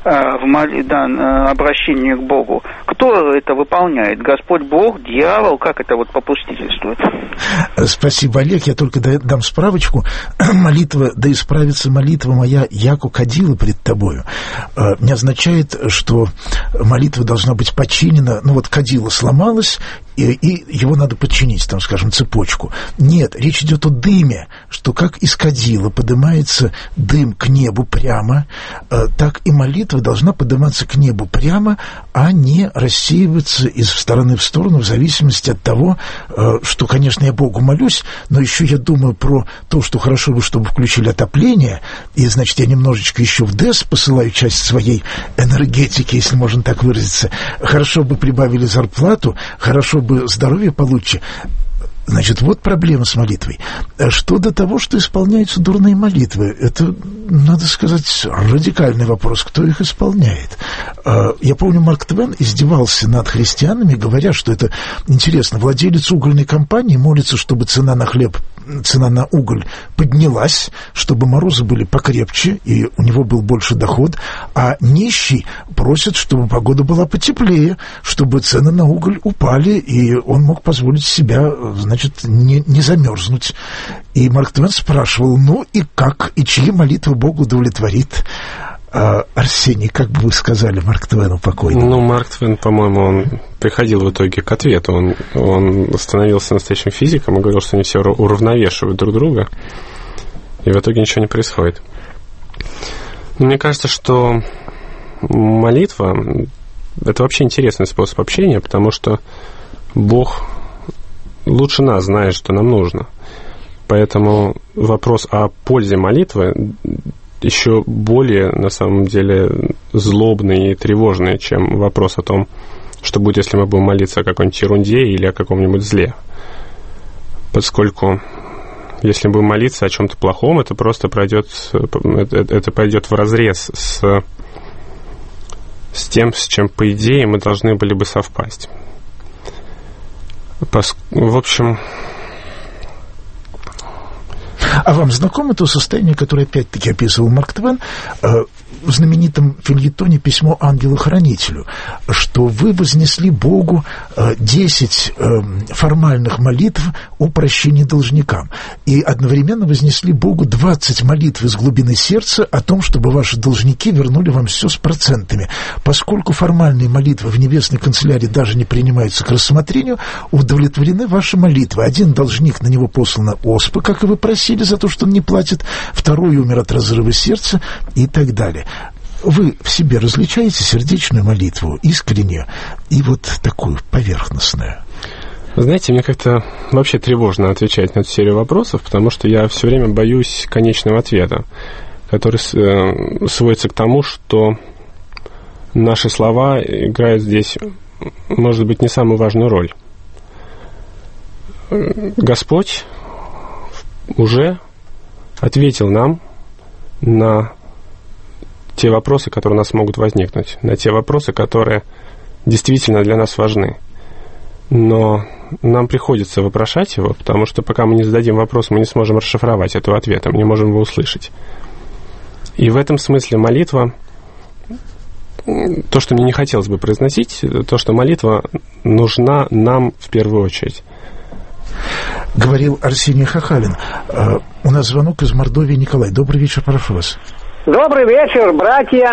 в обращении к Богу, кто это выполняет? Господь Бог, дьявол? Как это вот попустительствует? Спасибо, Олег. Я только дам справочку. Молитва «Да исправится молитва моя, яко кадила пред тобою» не означает, что молитва должна быть подчинена. Ну вот кадила сломалась, и его надо подчинить, там, скажем, цепочку. Нет, речь идет о дыме, что как из кадила поднимается дым к небу прямо, так и молитва должна подниматься к небу прямо, а не рассеиваться из стороны в сторону в зависимости от того, что, конечно, я Богу молюсь, но еще я думаю про то, что хорошо бы, чтобы включили отопление, и, значит, я немножечко еще в ДЭС посылаю часть своей энергетики, если можно так выразиться. Хорошо бы прибавили зарплату, хорошо бы здоровье получше. Значит, вот проблема с молитвой. Что до того, что исполняются дурные молитвы, это, надо сказать, радикальный вопрос, кто их исполняет. Я помню, Марк Твен издевался над христианами, говоря, что это интересно. Владелец угольной компании молится, чтобы цена на хлеб, цена на уголь поднялась, чтобы морозы были покрепче, и у него был больше доход, а нищий просит, чтобы погода была потеплее, чтобы цены на уголь упали, и он мог позволить себя, значит, не замерзнуть. И Марк Твен спрашивал: ну и как, и чьи молитвы Бог удовлетворит? Арсений, как бы вы сказали Марк Твену покойному? Ну, Марк Твен, по-моему, он приходил в итоге к ответу. Он становился настоящим физиком и говорил, что они все уравновешивают друг друга, и в итоге ничего не происходит. Но мне кажется, что молитва – это вообще интересный способ общения, потому что Бог лучше нас знает, что нам нужно. Поэтому вопрос о пользе молитвы еще более, на самом деле, злобный и тревожный, чем вопрос о том, что будет, если мы будем молиться о какой-нибудь ерунде или о каком-нибудь зле. Поскольку если мы будем молиться о чем-то плохом, это просто пройдет, это пойдет вразрез с тем, с чем, по идее, мы должны были бы совпасть. В общем... А вам знакомо то состояние, которое опять-таки описывал Марк Твен в знаменитом фельетоне «Письмо ангелу-хранителю», что вы вознесли Богу 10 формальных молитв о прощении должникам, и одновременно вознесли Богу 20 молитв из глубины сердца о том, чтобы ваши должники вернули вам все с процентами. Поскольку формальные молитвы в небесной канцелярии даже не принимаются к рассмотрению, удовлетворены ваши молитвы. Один должник, на него послана оспа, как и вы просили, за то, что он не платит, второй умер от разрыва сердца и так далее. Вы в себе различаете сердечную молитву, искреннюю, и вот такую поверхностную? Вы знаете, мне как-то вообще тревожно отвечать на эту серию вопросов, потому что я все время боюсь конечного ответа, который сводится к тому, что наши слова играют здесь, может быть, не самую важную роль. Господь уже ответил нам на те вопросы, которые у нас могут возникнуть, на те вопросы, которые действительно для нас важны. Но нам приходится вопрошать его, потому что пока мы не зададим вопрос, мы не сможем расшифровать этого ответа, мы не можем его услышать. И в этом смысле молитва, то, что мне не хотелось бы произносить, то, что молитва нужна нам в первую очередь. Говорил Арсений Хахалин. У нас звонок из Мордовии. Николай, добрый вечер, прошу вас. Добрый вечер, братья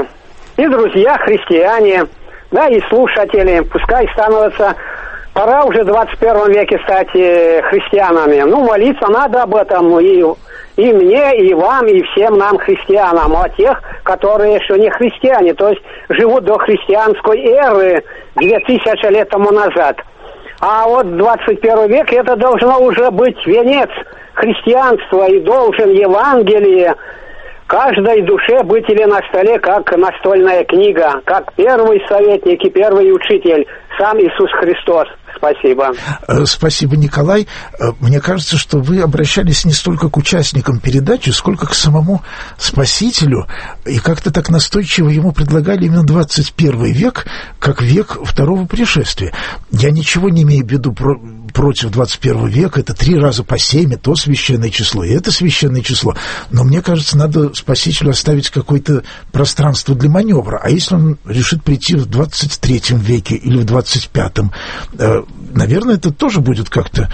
и друзья, христиане, да, и слушатели. Пускай становятся, пора уже в 21 веке стать христианами. Ну, молиться надо об этом и мне, и вам, и всем нам, христианам, о тех, которые еще не христиане, то есть живут до христианской эры 2000 лет тому назад. А вот 21 век это должно уже быть венец христианства, и должен Евангелие каждой душе быть или на столе, как настольная книга, как первый советник и первый учитель, сам Иисус Христос. Спасибо. Спасибо, Николай. Мне кажется, что вы обращались не столько к участникам передачи, сколько к самому Спасителю, и как-то так настойчиво ему предлагали именно 21 век, как век второго пришествия. Я ничего не имею в виду против 21 века, это 3 раза по 7, то священное число, и это священное число. Но мне кажется, надо Спасителю оставить какое-то пространство для маневра. А если он решит прийти в 23 веке или в 25-м, наверное, это тоже будет как-то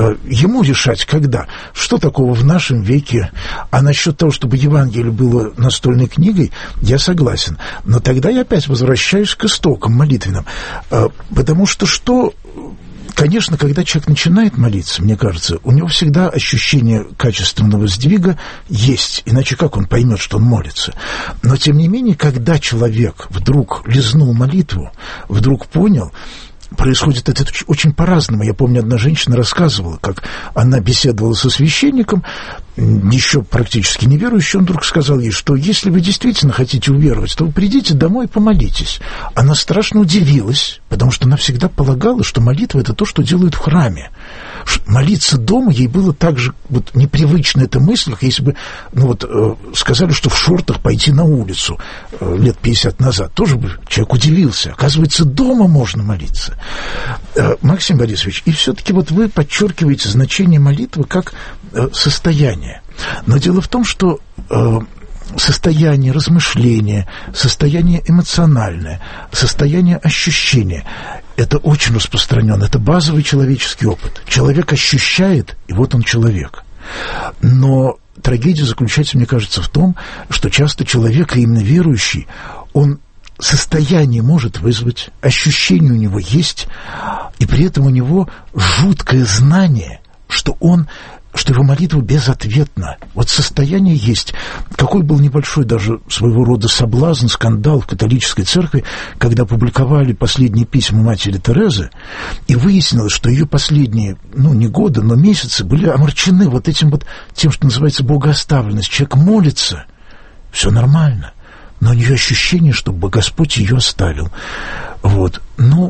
ему решать, когда. Что такого в нашем веке? А насчет того, чтобы Евангелие было настольной книгой, я согласен. Но тогда я опять возвращаюсь к истокам молитвенным. Потому что конечно, когда человек начинает молиться, мне кажется, у него всегда ощущение качественного сдвига есть, иначе как он поймет, что он молится? Но, тем не менее, когда человек вдруг лизнул молитву, вдруг понял, происходит это очень по-разному. Я помню, одна женщина рассказывала, как она беседовала со священником, еще практически неверующий, он вдруг сказал ей, что если вы действительно хотите уверовать, то вы придите домой и помолитесь. Она страшно удивилась, потому что она всегда полагала, что молитва – это то, что делают в храме. Молиться дома ей было так же вот непривычно эта мысль, как если бы сказали, что в шортах пойти на улицу лет 50 назад. Тоже бы человек удивился. Оказывается, дома можно молиться. Максим Борисович, и все-таки вот вы подчеркиваете значение молитвы как состояние. Но дело в том, что состояние размышления, состояние эмоциональное, состояние ощущения – это очень распространено, это базовый человеческий опыт. Человек ощущает, и вот он человек. Но трагедия заключается, мне кажется, в том, что часто человек, именно верующий, он состояние может вызвать, ощущение у него есть, и при этом у него жуткое знание, что его молитва безответна. Вот состояние есть. Какой был небольшой даже своего рода соблазн, скандал в католической церкви, когда публиковали последние письма матери Терезы, и выяснилось, что ее последние, не годы, но месяцы были омрачены вот этим вот тем, что называется богооставленность. Человек молится, все нормально, но у нее ощущение, что Господь ее оставил. Вот.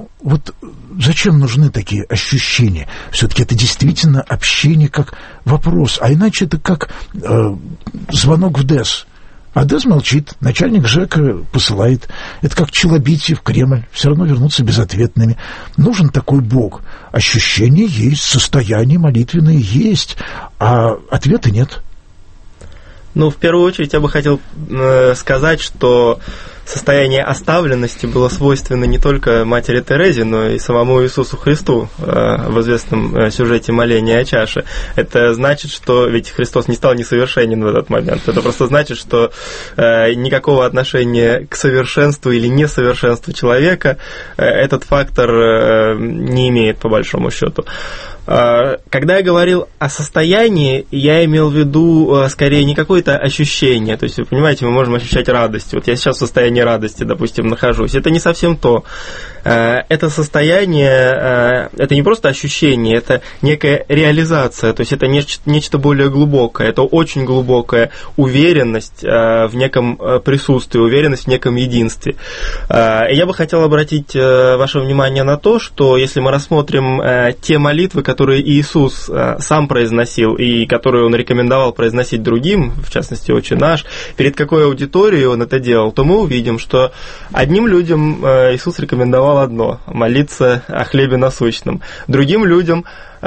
Зачем нужны такие ощущения? Все-таки это действительно общение как вопрос, а иначе это как звонок в ДЭС. А ДЭС молчит, начальник ЖЭКа посылает. Это как челобитие в Кремль, все равно вернутся безответными. Нужен такой Бог. Ощущение есть, состояние молитвенное есть, а ответа нет. Ну, в первую очередь я бы хотел сказать, что состояние оставленности было свойственно не только матери Терезе, но и самому Иисусу Христу в известном сюжете моления о чаше. Это значит, что ведь Христос не стал несовершенен в этот момент. Это просто значит, что никакого отношения к совершенству или несовершенству человека этот фактор не имеет, по большому счету. Когда я говорил о состоянии, я имел в виду скорее не какое-то ощущение. То есть, вы понимаете, мы можем ощущать радость. Вот я сейчас в состоянии радости, допустим, нахожусь. Это не совсем то. Это состояние, это не просто ощущение, это некая реализация. То есть, это нечто более глубокое. Это очень глубокая уверенность в неком присутствии, уверенность в неком единстве. И я бы хотел обратить ваше внимание на то, что если мы рассмотрим те молитвы, которые Иисус сам произносил и которые Он рекомендовал произносить другим, в частности, «Отче наш», перед какой аудиторией Он это делал, то мы увидим, что одним людям Иисус рекомендовал одно – молиться о хлебе насущном. Другим людям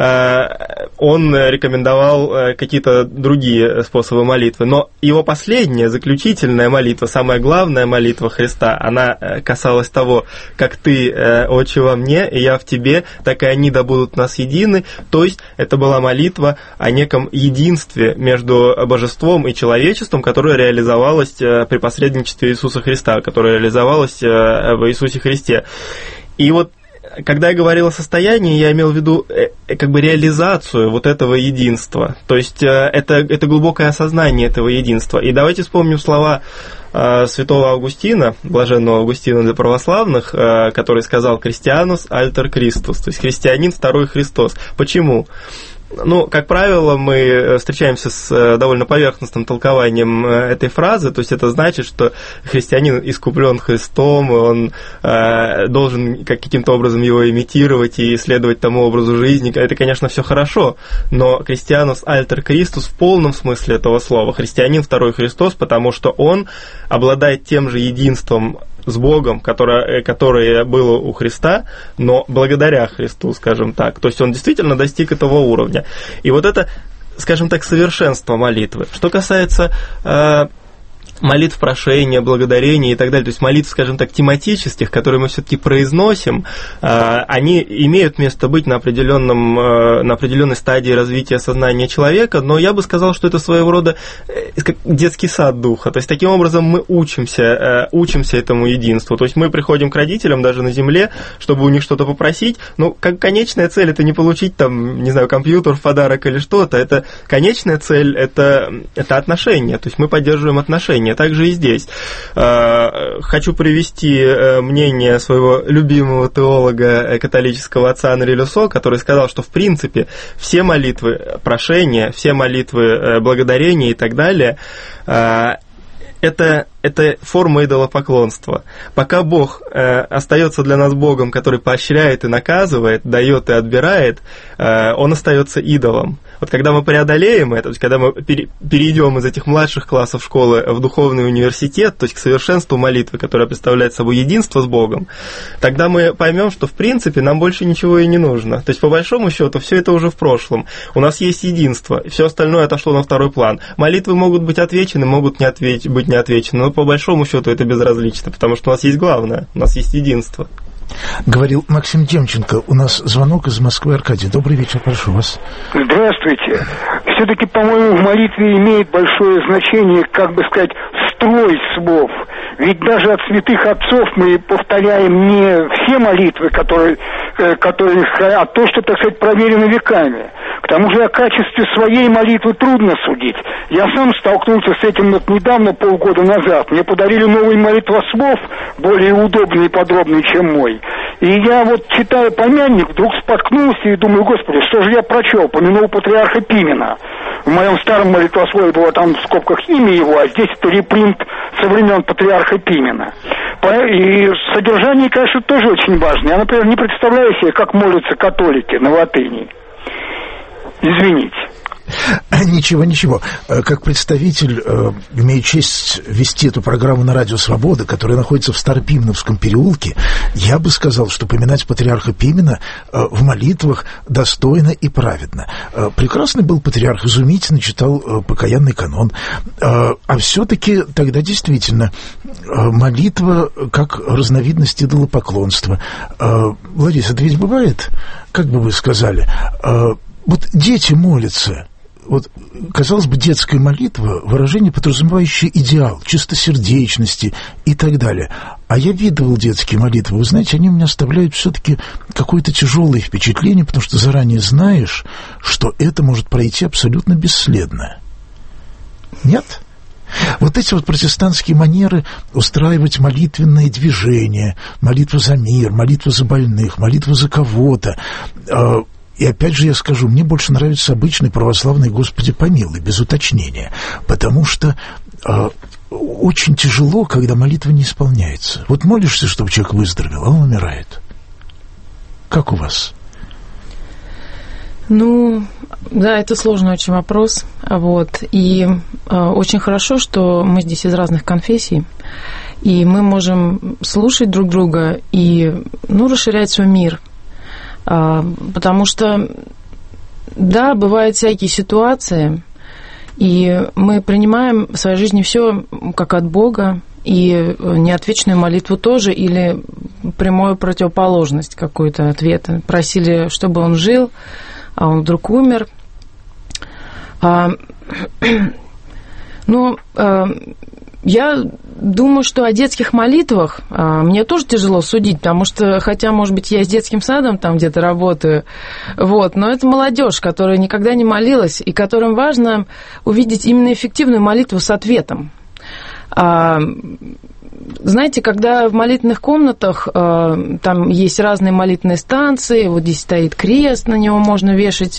Он рекомендовал какие-то другие способы молитвы. Но его последняя, заключительная молитва, самая главная молитва Христа, она касалась того, как Ты, Отче, во мне, и я в Тебе, так и они да будут нас едины. То есть это была молитва о неком единстве между божеством и человечеством, которое реализовалось при посредничестве Иисуса Христа, которое реализовалось в Иисусе Христе. И вот когда я говорил о состоянии, я имел в виду как бы реализацию вот этого единства. То есть это глубокое осознание этого единства. И давайте вспомним слова святого Августина, блаженного Августина для православных, который сказал «Christianus alter Christus», то есть христианин второй Христос. Почему? Ну, как правило, мы встречаемся с довольно поверхностным толкованием этой фразы, то есть это значит, что христианин искуплен Христом, и он должен каким-то образом его имитировать и следовать тому образу жизни. Это, конечно, все хорошо, но Christianus alter Christus в полном смысле этого слова. Христианин второй Христос, потому что он обладает тем же единством с Богом, которое было у Христа, но благодаря Христу, скажем так. То есть он действительно достиг этого уровня. И вот это, скажем так, совершенство молитвы. Что касается молитв прошения, благодарения и так далее, то есть молитв, скажем так, тематических, которые мы все-таки произносим, они имеют место быть на определенной стадии развития сознания человека, но я бы сказал, что это своего рода детский сад духа. То есть таким образом мы учимся этому единству. То есть мы приходим к родителям даже на земле, чтобы у них что-то попросить, но как конечная цель это не получить там, не знаю, компьютер в подарок или что-то, это конечная цель, это отношения, то есть мы поддерживаем отношения. Также и здесь. Хочу привести мнение своего любимого теолога католического отца Анри Люсо, который сказал, что в принципе все молитвы прошения, все молитвы благодарения и так далее, это форма идолопоклонства. Пока Бог остается для нас Богом, который поощряет и наказывает, дает и отбирает, Он остается идолом. Вот когда мы преодолеем это, то есть когда мы перейдем из этих младших классов школы в духовный университет, то есть к совершенству молитвы, которая представляет собой единство с Богом, тогда мы поймем, что в принципе нам больше ничего и не нужно. То есть по большому счету все это уже в прошлом. У нас есть единство, все остальное отошло на второй план. Молитвы могут быть отвечены, могут быть не отвечены, но по большому счету это безразлично, потому что у нас есть главное, у нас есть единство. Говорил Максим Демченко. У нас звонок из Москвы. Аркадий, добрый вечер, прошу вас. Здравствуйте. Все-таки, по-моему, в молитве имеет большое значение, как бы сказать, строй слов. Ведь даже от святых отцов мы повторяем не все молитвы, которые, а то, что, так сказать, проверено веками. К тому же о качестве своей молитвы трудно судить. Я сам столкнулся с этим вот недавно, полгода назад. Мне подарили новый молитвослов, более удобный и подробный, чем мой. И я вот, читая помянник, вдруг споткнулся и думаю, господи, что же я прочел? Помянул патриарха Пимена. В моем старом молитвослове было там в скобках имя его, а здесь это репринт со времен патриарха Пимена. И содержание, конечно, тоже очень важно. Я, например, не представляю себе, как молятся католики на латыни. Извините. Ничего. Как представитель, имею честь вести эту программу на радио «Свобода», которая находится в Старопименовском переулке, я бы сказал, что поминать патриарха Пимена в молитвах достойно и праведно. Прекрасный был патриарх, изумительно читал покаянный канон. А все-таки тогда действительно молитва как разновидность идолопоклонства. Лариса, это ведь бывает, как бы вы сказали, вот дети молятся. Вот, казалось бы, детская молитва, выражение, подразумевающее идеал, чистосердечности и так далее. А я видывал детские молитвы, вы знаете, они у меня оставляют все-таки какое-то тяжелое впечатление, потому что заранее знаешь, что это может пройти абсолютно бесследно. Нет? Вот эти вот протестантские манеры устраивать молитвенные движения, молитва за мир, молитва за больных, молитва за кого-то. И опять же я скажу, мне больше нравится обычный православный «Господи помилуй», без уточнения, потому что очень тяжело, когда молитва не исполняется. Вот молишься, чтобы человек выздоровел, а он умирает. Как у вас? Ну, да, это сложный очень вопрос. Вот. И очень хорошо, что мы здесь из разных конфессий, и мы можем слушать друг друга и, расширять свой мир. Потому что, да, бывают всякие ситуации, и мы принимаем в своей жизни все как от Бога, и неотвеченную молитву тоже, или прямую противоположность какой-то ответа. Просили, чтобы он жил, а он вдруг умер. Я думаю, что о детских молитвах мне тоже тяжело судить, потому что, хотя, может быть, я с детским садом там где-то работаю, но это молодежь, которая никогда не молилась, и которым важно увидеть именно эффективную молитву с ответом. Знаете, когда в молитвенных комнатах там есть разные молитвенные станции, вот здесь стоит крест, на него можно вешать,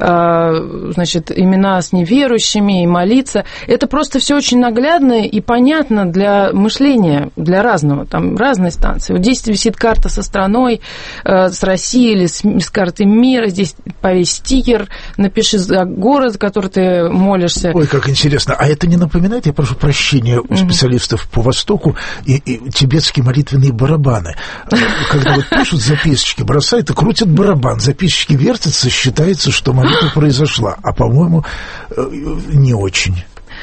имена с неверующими и молиться. Это просто все очень наглядно и понятно для мышления, для разного. Там разные станции. Вот здесь висит карта со страной, с Россией или с картой мира. Здесь повесь стикер, напиши город, который ты молишься. Ой, как интересно. А это не напоминает, я прошу прощения у специалистов по Востоку, и тибетские молитвенные барабаны. Когда вот пишут записочки, бросают и крутят барабан, записочки вертятся, считается, что молитва произошла. А, по-моему, не очень.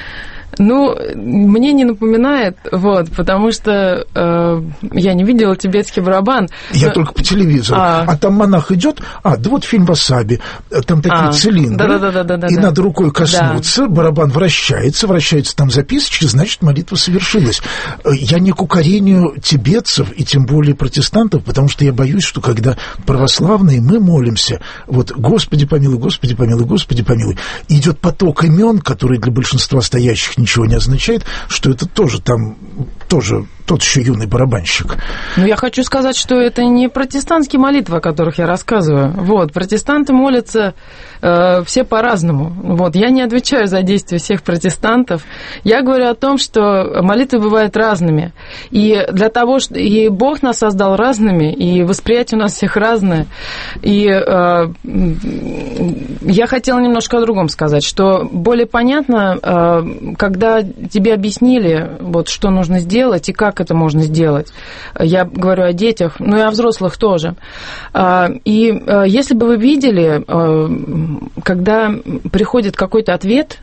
Мне не напоминает, потому что я не видела тибетский барабан. Я только по телевизору. А там монах идет, фильм «Васаби», там такие цилиндры, и надо рукой коснуться, барабан вращается там записочки, значит, молитва совершилась. Я не к укорению тибетцев, и тем более протестантов, потому что я боюсь, что когда православные мы молимся, «Господи помилуй, Господи помилуй, Господи помилуй», идет поток имен, которые для большинства стоящих ничего не означает, что это тоже тот еще юный барабанщик. Я хочу сказать, что это не протестантские молитвы, о которых я рассказываю. Протестанты молятся все по-разному. Я не отвечаю за действия всех протестантов. Я говорю о том, что молитвы бывают разными. И для того, что и Бог нас создал разными, и восприятие у нас всех разное. И я хотела немножко о другом сказать, что более понятно, когда тебе объяснили, что нужно сделать и как это можно сделать. Я говорю о детях, но и о взрослых тоже. И если бы вы видели, когда приходит какой-то ответ,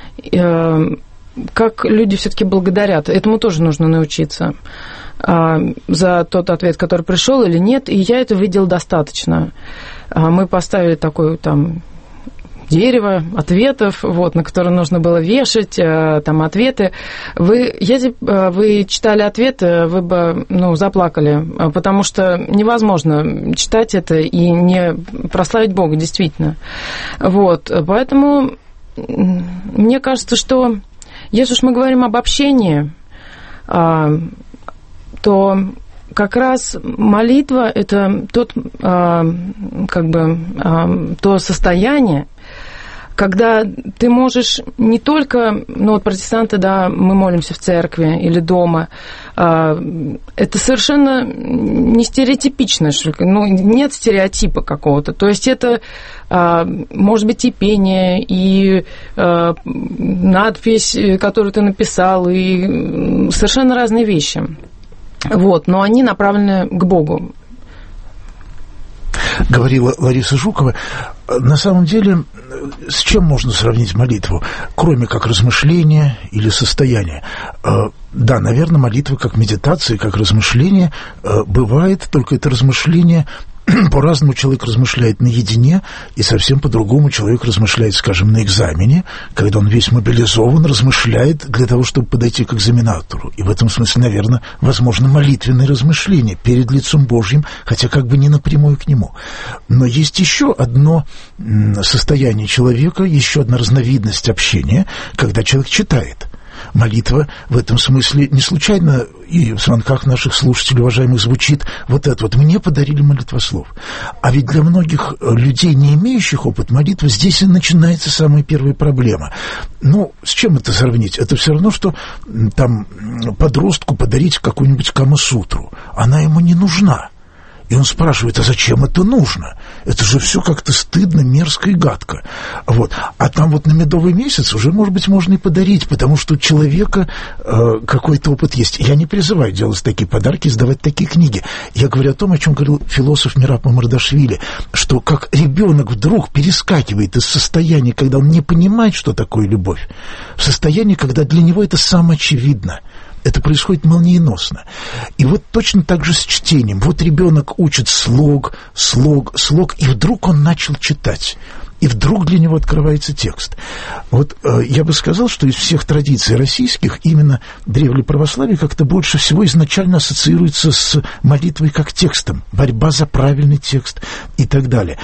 как люди все-таки благодарят, этому тоже нужно научиться, за тот ответ, который пришел или нет, и я это видела достаточно. Мы поставили такой дерево ответов, на которое нужно было вешать ответы. Если бы вы читали ответы, вы бы заплакали, потому что невозможно читать это и не прославить Бога, действительно. Поэтому мне кажется, что если уж мы говорим об общении, то как раз молитва – это то состояние, когда ты можешь не только, ну вот протестанты, да, мы молимся в церкви или дома, это совершенно не стереотипично, ну, нет стереотипа какого-то, то есть это может быть и пение, и надпись, которую ты написал, и совершенно разные вещи, вот, но они направлены к Богу. Говорила Лариса Жукова. На самом деле, с чем можно сравнить молитву, кроме как размышления или состояния? Да, наверное, молитва как медитация, как размышление бывает, только это размышление по-разному человек размышляет наедине, и совсем по-другому человек размышляет, скажем, на экзамене, когда он весь мобилизован, размышляет для того, чтобы подойти к экзаменатору. И в этом смысле, наверное, возможно молитвенное размышление перед лицом Божьим, хотя как бы не напрямую к нему. Но есть еще одно состояние человека, еще одна разновидность общения, когда человек читает. Молитва в этом смысле не случайно и в звонках наших слушателей, уважаемых, звучит вот это вот: «Мне подарили молитвослов». А ведь для многих людей, не имеющих опыт молитвы, здесь и начинается самая первая проблема. Ну, с чем это сравнить? Это все равно, что там подростку подарить какую-нибудь Камасутру. Она ему не нужна. И он спрашивает: а зачем это нужно? Это же все как-то стыдно, мерзко и гадко. Вот. А там вот на медовый месяц уже, может быть, можно и подарить, потому что у человека какой-то опыт есть. Я не призываю делать такие подарки, издавать такие книги. Я говорю о том, о чем говорил философ Мераб Мамардашвили, что как ребенок вдруг перескакивает из состояния, когда он не понимает, что такое любовь, в состояние, когда для него это самоочевидно. Это происходит молниеносно. И вот точно так же с чтением. Вот ребенок учит слог, и вдруг он начал читать. И вдруг для него открывается текст. Вот я бы сказал, что из всех традиций российских именно древнее православие как-то больше всего изначально ассоциируется с молитвой как текстом. Борьба за правильный текст и так далее.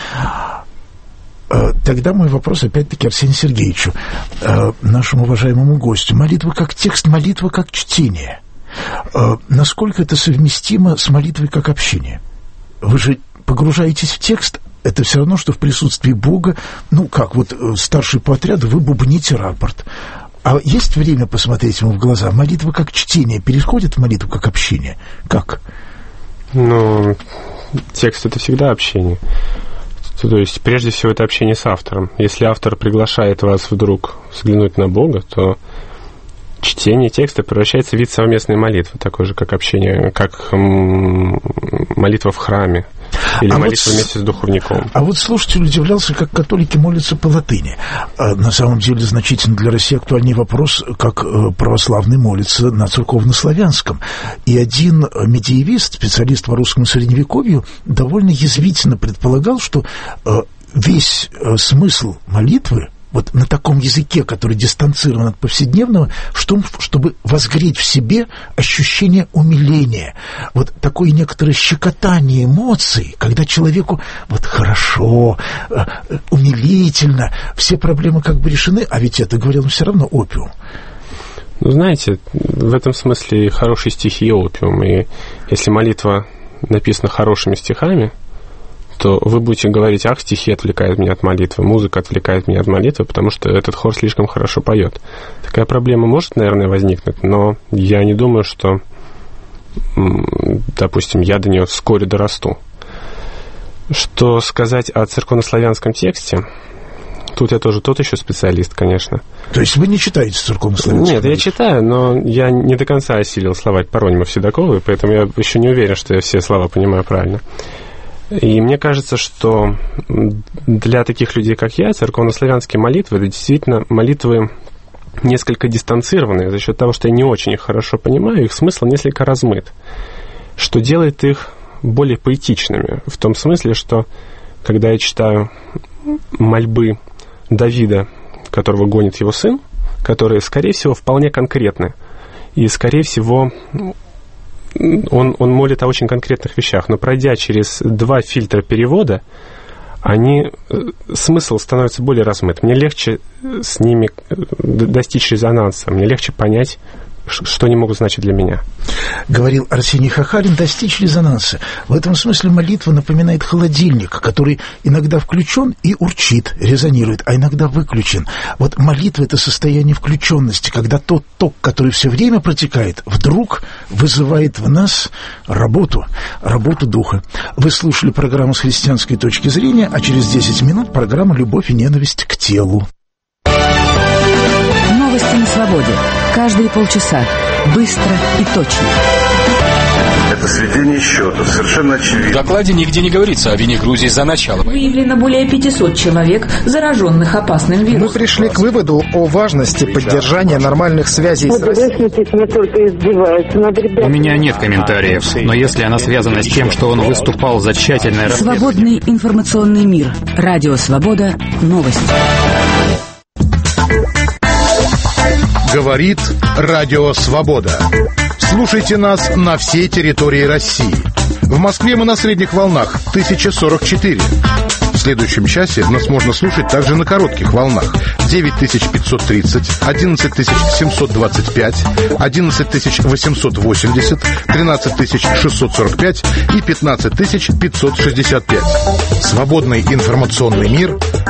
Тогда мой вопрос опять-таки Арсению Сергеевичу, нашему уважаемому гостю. Молитва как текст, молитва как чтение. Насколько это совместимо с молитвой как общение? Вы же погружаетесь в текст, это все равно, что в присутствии Бога, ну как, вот старший по отряду, вы бубните рапорт. А есть время посмотреть ему в глаза? Молитва как чтение переходит в молитву как общение? Как? Ну, текст — это всегда общение. То есть, прежде всего, это общение с автором. Если автор приглашает вас вдруг взглянуть на Бога, то чтение текста превращается в вид совместной молитвы, такой же, как общение, как молитва в храме. Или молитва вместе с духовником. А вот слушатель удивлялся, как католики молятся по латыни. На самом деле, значительно для России актуальнее вопрос, как православные молятся на церковнославянском. И один медиевист, специалист по русскому средневековью, довольно язвительно предполагал, что весь смысл молитвы вот на таком языке, который дистанцирован от повседневного, чтобы возгреть в себе ощущение умиления, вот такое некоторое щекотание эмоций, когда человеку вот хорошо, умилительно, все проблемы как бы решены, а ведь это, говорил он, все равно опиум. Ну, знаете, в этом смысле хорошие стихи и опиум, и если молитва написана хорошими стихами, то вы будете говорить: ах, стихи отвлекают меня от молитвы, музыка отвлекает меня от молитвы, потому что этот хор слишком хорошо поет. Такая проблема может, наверное, возникнуть, но я не думаю, что, допустим, я до нее вскоре дорасту. Что сказать о церковнославянском тексте? Тут я тоже тот еще специалист, конечно. То есть вы не читаете церковнославянский? Нет, я читаю, но я не до конца осилил словарь Паронима-Седокова, поэтому я еще не уверен, что я все слова понимаю правильно. И мне кажется, что для таких людей, как я, церковнославянские молитвы — это действительно молитвы несколько дистанцированные за счет того, что я не очень их хорошо понимаю, их смысл несколько размыт, что делает их более поэтичными, в том смысле, что когда я читаю мольбы Давида, которого гонит его сын, которые, скорее всего, вполне конкретны, и, скорее всего, он молит о очень конкретных вещах, но пройдя через два фильтра перевода, смысл становится более размыт. Мне легче с ними достичь резонанса, мне легче понять, что они могут значить для меня. Говорил Арсений Хохарин, достичь резонанса. В этом смысле молитва напоминает холодильник, который иногда включен и урчит, резонирует, а иногда выключен. Вот молитва — это состояние включенности, когда тот ток, который все время протекает, вдруг вызывает в нас работу духа. Вы слушали программу «С христианской точки зрения», а через 10 минут программа «Любовь и ненависть к телу». Новости на свободе. Каждые полчаса. Быстро и точно. Это сведение счетов, совершенно очевидно. В докладе нигде не говорится о вине Грузии за начало. Выявлено более 500 человек, зараженных опасным вирусом. Мы пришли к выводу о важности поддержания нормальных связей с Россией. У меня нет комментариев, но если она связана с тем, что он выступал за тщательное расследование... Свободный информационный мир. Радио «Свобода». Новости. Говорит Радио Свобода. Слушайте нас на всей территории России. В Москве мы на средних волнах 1044. В следующем часе нас можно слушать также на коротких волнах 9530, 11725, 11880, 13645 и 15565. Свободный информационный мир